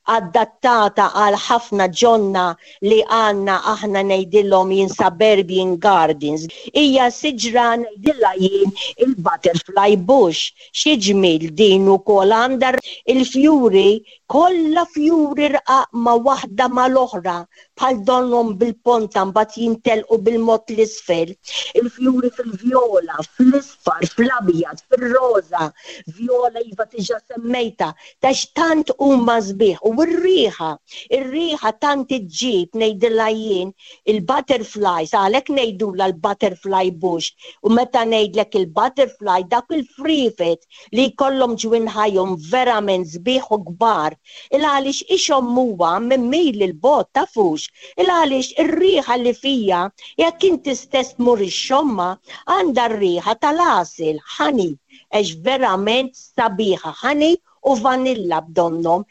adattata għal ħafna ġonna li għanna aħna ngħidilhom jien suburban gardens. Hija siġra ngħidilha jien il-butterfly bush. Xi ġmiel din ukoll għandha il-fjuri kollha fjuri rqaq ma' waħda mal-oħra bħal donhom bil-ponta mbagħad jintelqu bil-mod l-isfel. Il-fjuri fil-vjola, fl-isfar, fl-abjad, fir-roża, vjola iva tiġa semmejta, tax tant huma sbieħ. U r-riħa, ir-riħa tant iġġib ngħidilha jien il-butterflies, għalhekk ngħidula l-butterfly bush. U meta ngħidlek il-butterfly dak il-frifet li jkollhom ġwien ħajhom verament sbieħ u kbar. Il għaliex ixhom huwa minn mil il-bot tafux. Il għaliex ir-riħa li fija jekk inti stess tmur ix-xomma għandha r-riħa tal-għasel, ħani, għax verament sabiħa ħani u vanilla b'donnom.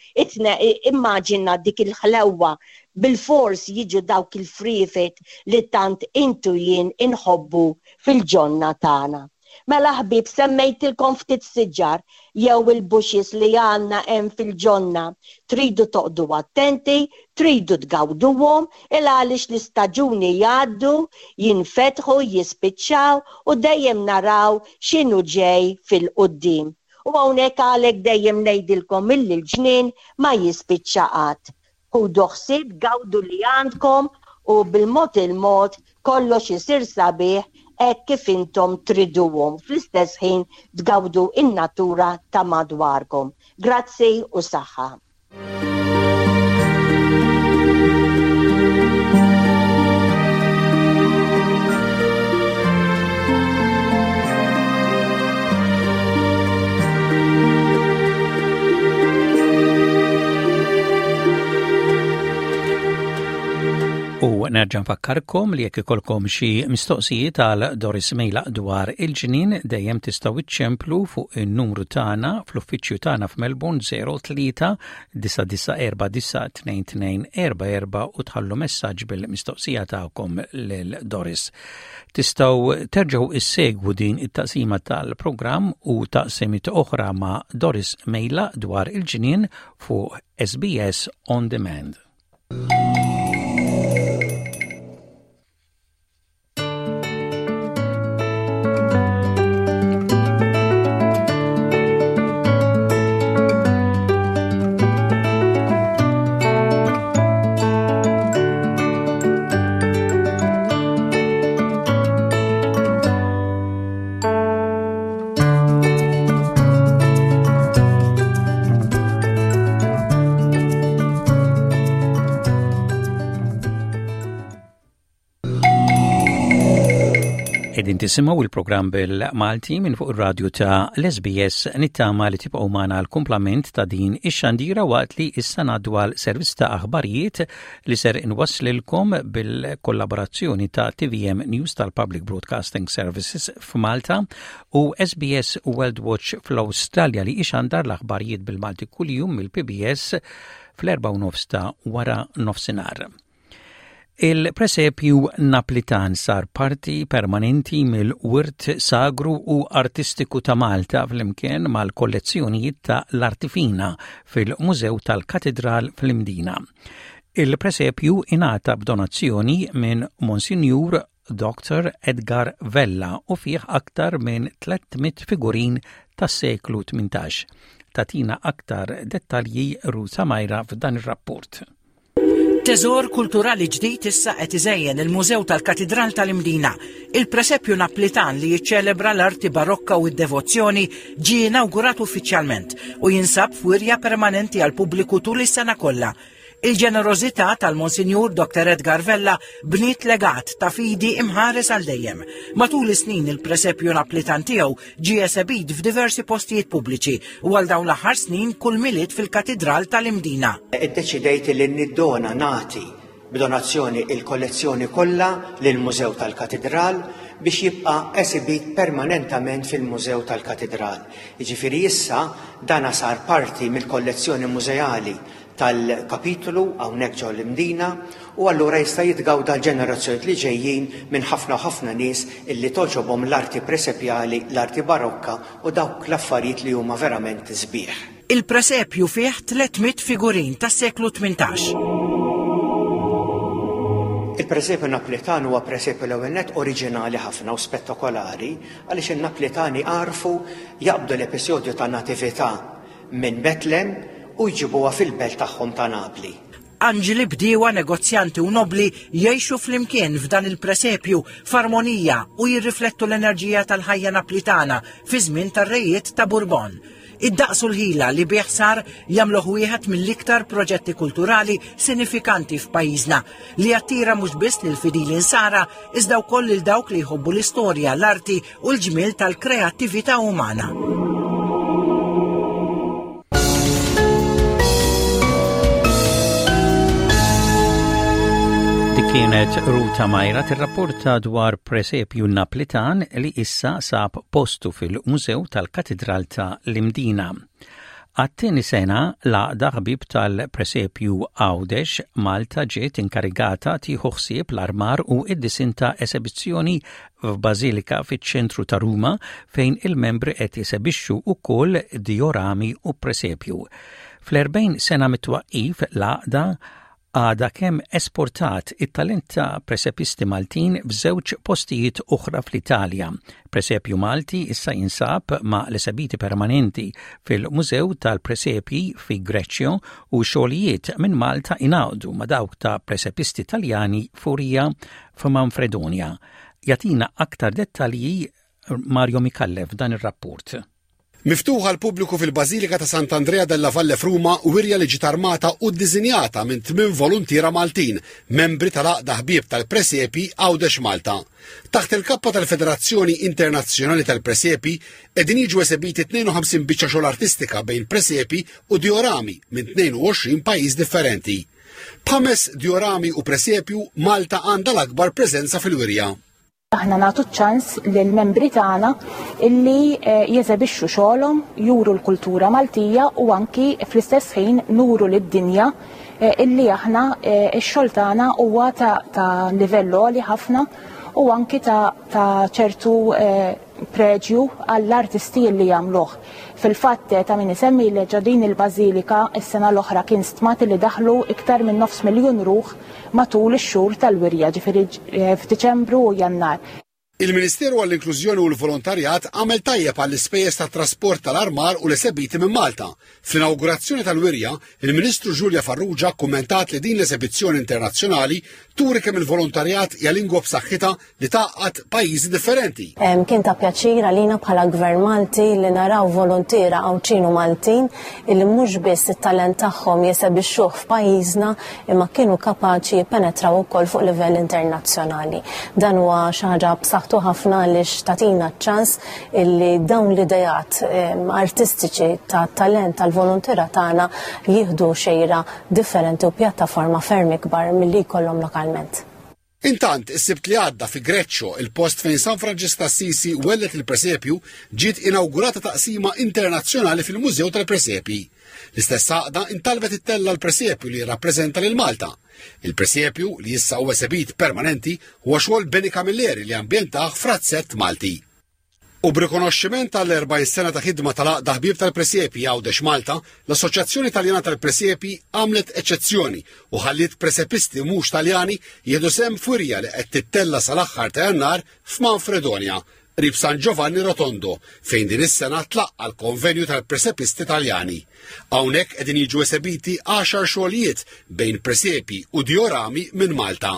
Immaġina dik il-ħlewwa bil-fors jiġu dawk il-frifet li tant intu jien inħobbu fil-ġonna tagħna. Mela ħbib semmejtilkom ftit siġar jew il-buxis li għandna hemm fil-ġonna. Tridu toqdu attenti, tridu tgawduhom il għaliex l-istaġuni jgħaddu, jinfetħu, jispiċċaw u dejjem naraw x'inhu ġej fil-qudiem. U hawnhekk għalhekk dejjem ngħidilkom illi l-ġnien ma jispiċċa qatt. Ħudu ħsieb gawdu li għandkom u bil-mod il-mod kollox isir sabiħ hekk kif intom triduhom fl-istess ħin tgawdu in-natura ta' madwarkom. Grazzi u saħħa. U nerġa' nfakkarkom li jekk ikolkom xi mistoqsijiet għal Doris Mejla dwar il-ġnien dejjem tistgħu iċċemplu fuq in-numru tagħna fl-uffiċċju tagħna f'Melbourne zero tlieta disa disa erba' disa tnejn tnejn erba' erba' u tħallu messaġġ bil-mistoqsija tagħkom lil Doris. Tistgħu terġgħu issegwu din it-taqsima tal-programm u taqsimiet oħra ma' Doris Mejla dwar il-ġnien fuq S B S On Demand. Qegħdin tisimgħu il-programm bil-Malti minn fuq ir-radju ta' l-S B S nittama li tibqgħu magħna l-kumplament ta' din ix-xandira waqt li issa ngħaddu għal servizz ta' aħbarijiet li ser inwasslilkom bil-kollaborazzjoni ta' T V M News tal-Public Broadcasting Services f'Malta u S B S World Watch fl-Awstralja li ixandar l-aħbarijiet bil-Malti kuljum mill-P B S fl-erba' u nofs ta' wara nofsinhar. Il-presepju Naplitan sar parti permanenti mill-wirt sagru u artistiku ta' Malta fl-imkien mal-kollezzjonijiet ta' l-Artifina fil-Mużew tal-Katedral fl-Imdina. Il-presepju ingħata b'donazzjoni minn Monsinjur Doktor Edgar Vella u fih aktar minn tlietmiet figurin tas-seklu tmintax. Tatina aktar dettalji Ruth Samajra f'dan ir-rapport. Teżor kulturali ġdid issa qed iżejjen il-Mużew tal-Katedral tal-Imdina. Il-presepju Naplitan li jiċċelebra l-arti barokka u d-devozzjoni ġie inawgurat uffiċjalment u jinsab f'wirja permanenti għal pubbliku tul is-sena kollha. Il-ġenerożità tal-Monsinjur Doktor Edgar Vella bniet legat ta' fidi imħares għal dejjem. Matul is-snin il-presepju Naplitan tiegħu ġie esebit f'diversi postijiet pubbliċi u għal dawn l-aħħar snin kulmiliet fil-Katedral tal-Imdina. Iddeċidejt li niddona nagħti b'donazzjoni il-kollezzjoni kollha lill-Mużew tal-Katedral biex jibqa' esibit permanentament fil-Mużew tal-Katedral. Jiġifieri issa dana sar parti mill-kollezzjoni mużeali tal-kapitolu hawnhekk ġew l-Imdina u allura jista' jitgawda l-ġenerazzjonijiet li ġejjin minn ħafna ħafna nies illi toġobhom l-arti presepjali, l-arti barokka u dawk l-affarijiet li huma verament sbieħ. Il-presepju fih tlietmiet figurin tas-seklu tmintax. Il-presepju Naplitan huwa presepju l-ewwel nett oriġinali ħafna u spettakolari għaliex in-Naplitani għarfu jaqbdu l-episodju ta' natività minn Betlem u jġibuha fil-belt tagħhom ta' Napli. Anġli bdiewa, negozjanti u nobli jgħixu flimkien f'dan il-presepju f'armonija u jirriflettu l-enerġija tal-ħajja Naplitana fi żmien tar-rejiet ta' Bourbon. Id-daqsu l-ħila li biħsar jagħmluh wieħed mill-iktar proġetti kulturali sinifikanti f'pajjiżna li attira mhux biss lil fidili nsara iżda wkoll lil dawk li jħobbu l-istorja, l-arti u l-ġmiel tal-kreattività umana. Kienet Ruth Samajra tirrapporta dwar presepju Naplitan li issa sab postu fil-Mużew tal-Katedral ta' l-Imdina. Għat-tieni sena l-għaqda ħbib tal-presepju Għawdex Malta ġiet inkarigata tieħu ħsieb l-armar u id-disin ta' esebizzjoni f'Bażilika fiċ-ċentru ta' Ruma fejn il-membri qed jesebixxu wkoll diorami u presepju. Fl-erbgħin sena mit-twaqqif l-għaqda għada kemm esportat it-talent ta' presepisti Maltin f'żewġ postijiet oħra fl-Italja. Presepju Malti issa jinsab ma' l-esebiti permanenti fil-Mużew tal-Presepji fi Greċjo u xogħlijiet minn Malta ingħaqdu ma' dawk ta' presepisti Taljani f'Urija f'Manfredonia. Jatina aktar dettalji Mario Mikallef dan ir-rapport. Miftuħa l-pubbliku fil-Bażilika ta' Sant'Andrea della Valle f'Ruma wirja li ġiet armata u ddiżinjata minn tmien volontira Maltin, membri tal-għaqda ħbieb tal-Presepi Għawdex Malta. Taħt il-kappa tal-Federazzjoni Internazzjonali tal-Presepi qegħdin jiġu esebiti tnejn u ħamsin biċċa xogħol artistika bejn presepi u diorami minn tnejn u għoxrin pajjiż differenti. B'ħames diorami u presepju Malta għandha l-akbar preżenza fil-wirja. Aħna nagħtu ċans lill-membri tagħna illi jeżebixxu xogħolhom, juru l-kultura Maltija u anki fl-istess ħin nuru lid-dinja illi aħna x-xogħol tagħna huwa ta' livell għoli ħafna u anki ta' ċertu preġju għall-artisti li jagħmluh. Fil-fatt ta' min isemmi li ġodin il-Bażilika s-sena l-oħra kien stmat li daħlu iktar minn nofs miljun ruħ matul ix-xhur tal-wirja, ġifieri f'Diċembru u Jannar. Il-Ministeru għall-Inklużjoni u l-Volontarjat għamel tajjeb għall-ispejjeż tat-trasport tal-armar u l-esebiti minn Malta. Fl-inaugurazzjoni tal-wirja, il-Ministru Ġulja Farrugia kkummentat li din l-esebizzjoni internazzjonali turi kemm il-volontarjat hija lingwa b'saħħitha li tgħaqqad pajjiżi differenti. Kien ta' pjaċir għalina bħala Gvern Malti li naraw volontiera Għawċin u Maltin illi mhux biss it-talent tagħhom jesebixxuh f'pajjiżna imma kienu kapaċi jippenetraw ukoll fuq livell internazzjonali. Dan huwa xi ħaġa b'saħħtu b'saħħtu ħafna għaliex tagħtina ċans illi dawn l-idejat artistiċi ta' talent tal-volontira tagħna jieħdu xejra differenti u pjattaforma ferm ikbar milli jkollhom lokalment. Intant, is-sibt li għadda fi Greċċo, il-post fejn San Franġisco Assisi wellet il-Presepju, ġiet inaugurata taqsima internazzjonali fil-Mużew tal-Presepji. L-istess għaqda intalbet it-tella l-Presepju li jirrappreżenta lil Malta. Il-Presepju li issa huwa esibit permanenti huwa xogħol Beni Camilleri li ambjentaħ f'Razzett Malti. U b'rikonoxximent tal-erbgħin sena ta' ħidma tal-Għaqda Ħbieb tal-Presepji Għawdex Malta, l-Assoċjazzjoni Taljana tal-Presepji għamlet eċċezzjoni u ħalliet presepisti mhux Taljani jieħdu sehem f'wirja li qed tittella sal-aħħar ta' Jannar f'Manfredonia, qrib San Giovanni Rotondo, fejn din is-sena tlaqqa l-konvenju tal-presepisti Taljani. Hawnhekk qegħdin jiġu esebiti għaxar xogħlijiet bejn presepji u diorami minn Malta.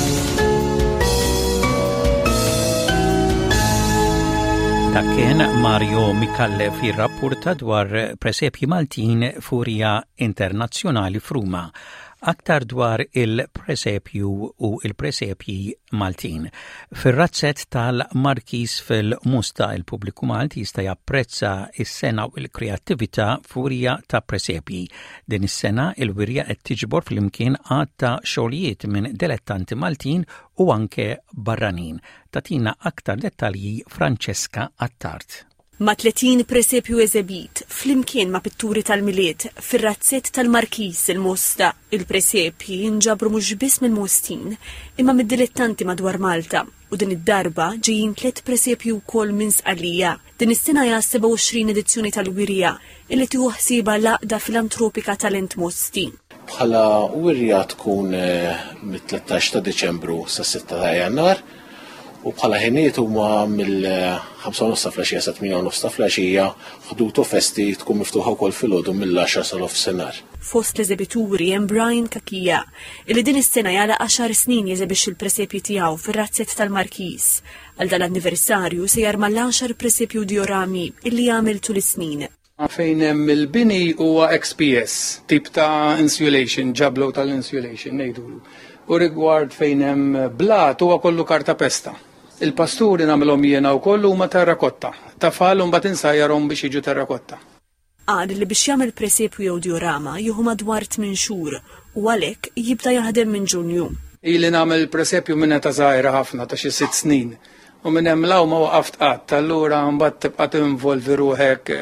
Dak kien Mario Mikallef jirrapporta dwar presepji Maltin furija internazzjonali f'Ruma. Aktar dwar il-presepju u il-presepji Maltin. Fir-razzett tal-Markis fil-Musta il-pubbliku Malti jista' japprezza is-sena u l-kreattività furija ta' presepji. Din is-sena il-wirja qed tiġbor flimkien għad ta' xogħlijiet minn dilettanti Maltin u anke barranin. Tatina aktar dettalji Franceska Attart. Ma' tletin presepju eżebit, flimkien ma' pitturi tal-miliet, fir-razzett tal-Markis il-Musta, il-presepji jinġabru mhux biss minn Mustin, imma mid-dilettanti madwar Malta, u din id-darba ġejjin tliet presepju wkoll minn Sqallija. Din is-sena hija seba' u għoxrin edizzjoni tal-wirja, illi tieħu ħsieba l-għaqda filantropika Talent Mustin. Bħala wirja tkun mit-tlettax ta' Deċembru sa' sitta ta' Jannar, u bħala ħiniet huma mill-ħamsa u nofs ta' flaxija sa' tmien u nofs ta' flaxija ħdutu festi tkun miftuħa wkoll filgħodu mill-għaxar sal-nofsinhar. Fost l-eżebituri hemm Brian Kakija, illi din is-sena jala għaxar snin jeżebix il-presepji tiegħu fir-razzett tal-Markis. Għal dan l-anniversarju sejjar mal-għaxar presepju diorami illi jagħmel tul is-snin. Fejn hemm il-bini huwa X P S, tip ta' insulation, ġablow tal-insulation ngħidulu. U rigward fejn hemm blat huwa kollu karta pesta. Il-pasturi nagħmilhom jiena wkoll huma terrakotta. Tafal u mbagħad insajjarhom biex jiġu terrakotta. Għad li biex jagħmel presepju jew diorama jieħu madwar tmien xhur u għalhekk jibda jaħdem minn Ġunju. Ili nagħmel presepju minn ta' żgħira ħafna ta' xi sitt snin. U minn hemm law ma waqaft qatt, allura mbagħad tibqa' tinvolvi ruħek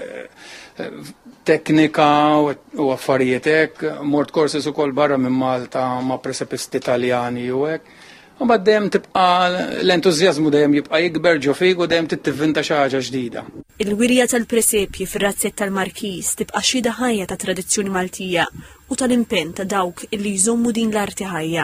teknika u affarijiet hekk, mort korses ukoll barra minn Malta ma' presepisti Taljani u hekk. U mbagħad dejjem tibqa' l-entużjażmu dejjem jibqa' jikber ġo fik u dejjem tittivvinta xi ħaġa ġdida. Il-wirja tal-presepji fir-razzett tal-Markis tibqa' xhieda ħajja ta' tradizzjoni Maltija u tal-impenn ta' dawk illi jżommu din l-arti ħajja.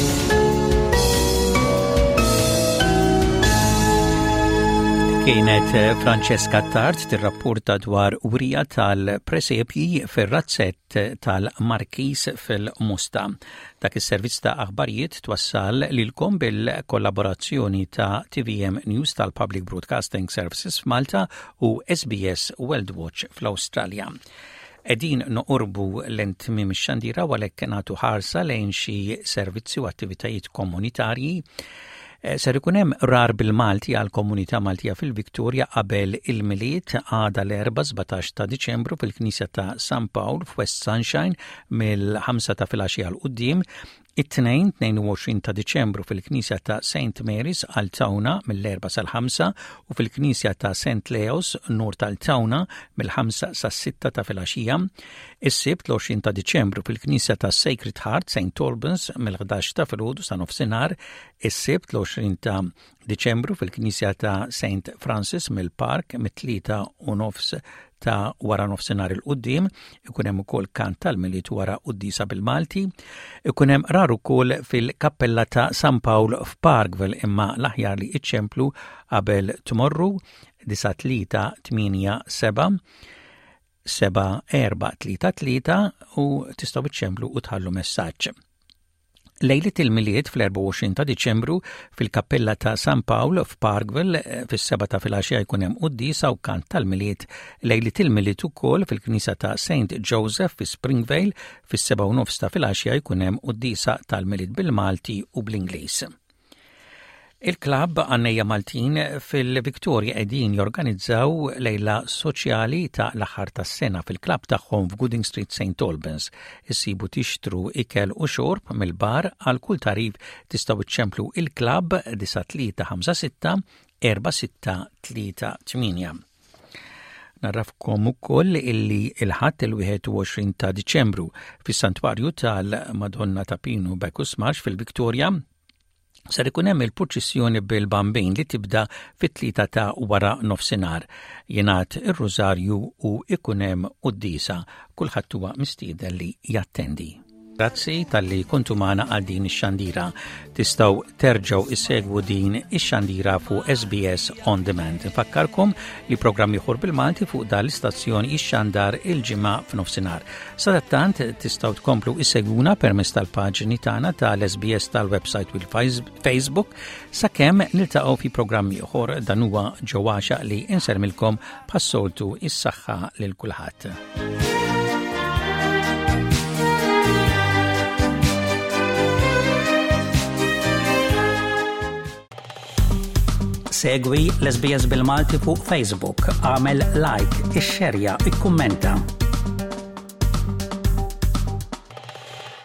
Kienet Franceska Attart tirrapporta dwar wirja tal-presepji fir-razzett tal-Markis fil-Musta. Dak is-servizz ta' aħbarijiet twassal lilkom bil-kollaborazzjoni ta' T V M News tal-Public Broadcasting Services f'Malta u S B S World Watch fl-Awstralja. Edin noqorbu l-intmim ix-xandira għalhekk nagħtu ħarsa lejn xi servizzi u attivitajiet komunitarji. Ser ikun hemm rar bil-Malti għal komunità Maltija fil-Viktorja qabel il-miliet għada l-erba' sebgħtax ta' Diċembru fil-Knisja ta' San Pawl f'West Sunshine mill-ħamsa ta' filgħaxija għal quddiem. It-tnejn tnejn u għoxrin ta' Diċembru fil-Knisja ta' Saint Mary's għal Tawna mill-erba' sal-ħamsa u fil-Knisja ta' Saint Leos nur tal-Tawna mill-ħamsa sas-sitta ta' filgħaxija. Is-sibt l-għoxrin ta' Diċembru fil-Knisja ta' Sacred Heart Saint Albans mill-ħdax ta' filgħodu sa' nofsinhar. Is-sibt l-għoxrin ta' Diċembru fil-Knisja ta' Saint Francis mill-Park mit-tlieta u nofs ta' wara nofsinhar il-qudiem, ikun hemm ukoll kant tal-miliet wara qudiesa bil-Malti, ikun hemm rar ukoll fil-Kappella ta' San Pawl f'Parkville imma l-aħjar li iċċemplu qabel tmorru disa' tlieta tminja seba' seba' erba' tlieta tlieta u tistgħu iċċemplu u tħallu messaġġ. Lejlet il-miliet fl-erba' u għoxrin ta' Diċembru fil-Kappella ta' San Pawl f'Parkville fis-seba' ta' filgħaxija jkun hemm qudiesa u kant tal-miliet. Lejlet il-miliet ukoll fil-Knisja ta' Saint Joseph fi Springvale fis-seba' u nofs ta' filgħaxija jkun hemm qudiesa tal-miliet bil-Malti u bl-Ingliż. Il-klabb Għannejja Maltin fil-Viktorja qegħdin jorganizzaw lejla soċjali ta' l-aħħar tas-sena fil-klabb tagħhom f'Gooding Street Saint Albans. Issibu tixtru ikel u xorb mill-bar għal kull tarif tistgħu iċċemplu il-klabb disa tlieta ħamsa sitta erba' sitta tlieta tminja. Narrafkom ukoll illi il-ħadd il-wieħed u għoxrin ta' Diċembru fis-Santwarju tal-Madonna ta' Pinu Bacchus Marsh fil-Viktorja ser ikun hemm il-proċessjoni bil-bambin li tibda fit-tlieta ta' wara nofsinhar. Jingħad ir-Rużarju u ikun hemm qudiesa kulħadd huwa mistieden li jattendi. Grazzi tal-li kontu magħna għal din ix-xandira. Tistgħu terġgħu issegwu din ix-xandira fuq S B S On Demand. Infakkarkom li programm ieħor bil-Malti fuq dal-istazzjoni ix-xandar il-ġimgħa f'nofsinhar. Sadattant tistgħu tkomplu issegwuna permezz tal-paġni tagħna tal-S B S tal-website u l-Facebook sakemm niltaqgħu fi programm ieħor dan huwa ġewwaxa li insermilkom bħas-soltu is-saħħa lil kulħadd. Segwi l-S B S bil-Malti fuq Facebook, għamel like, ixxerja, ikkummenta.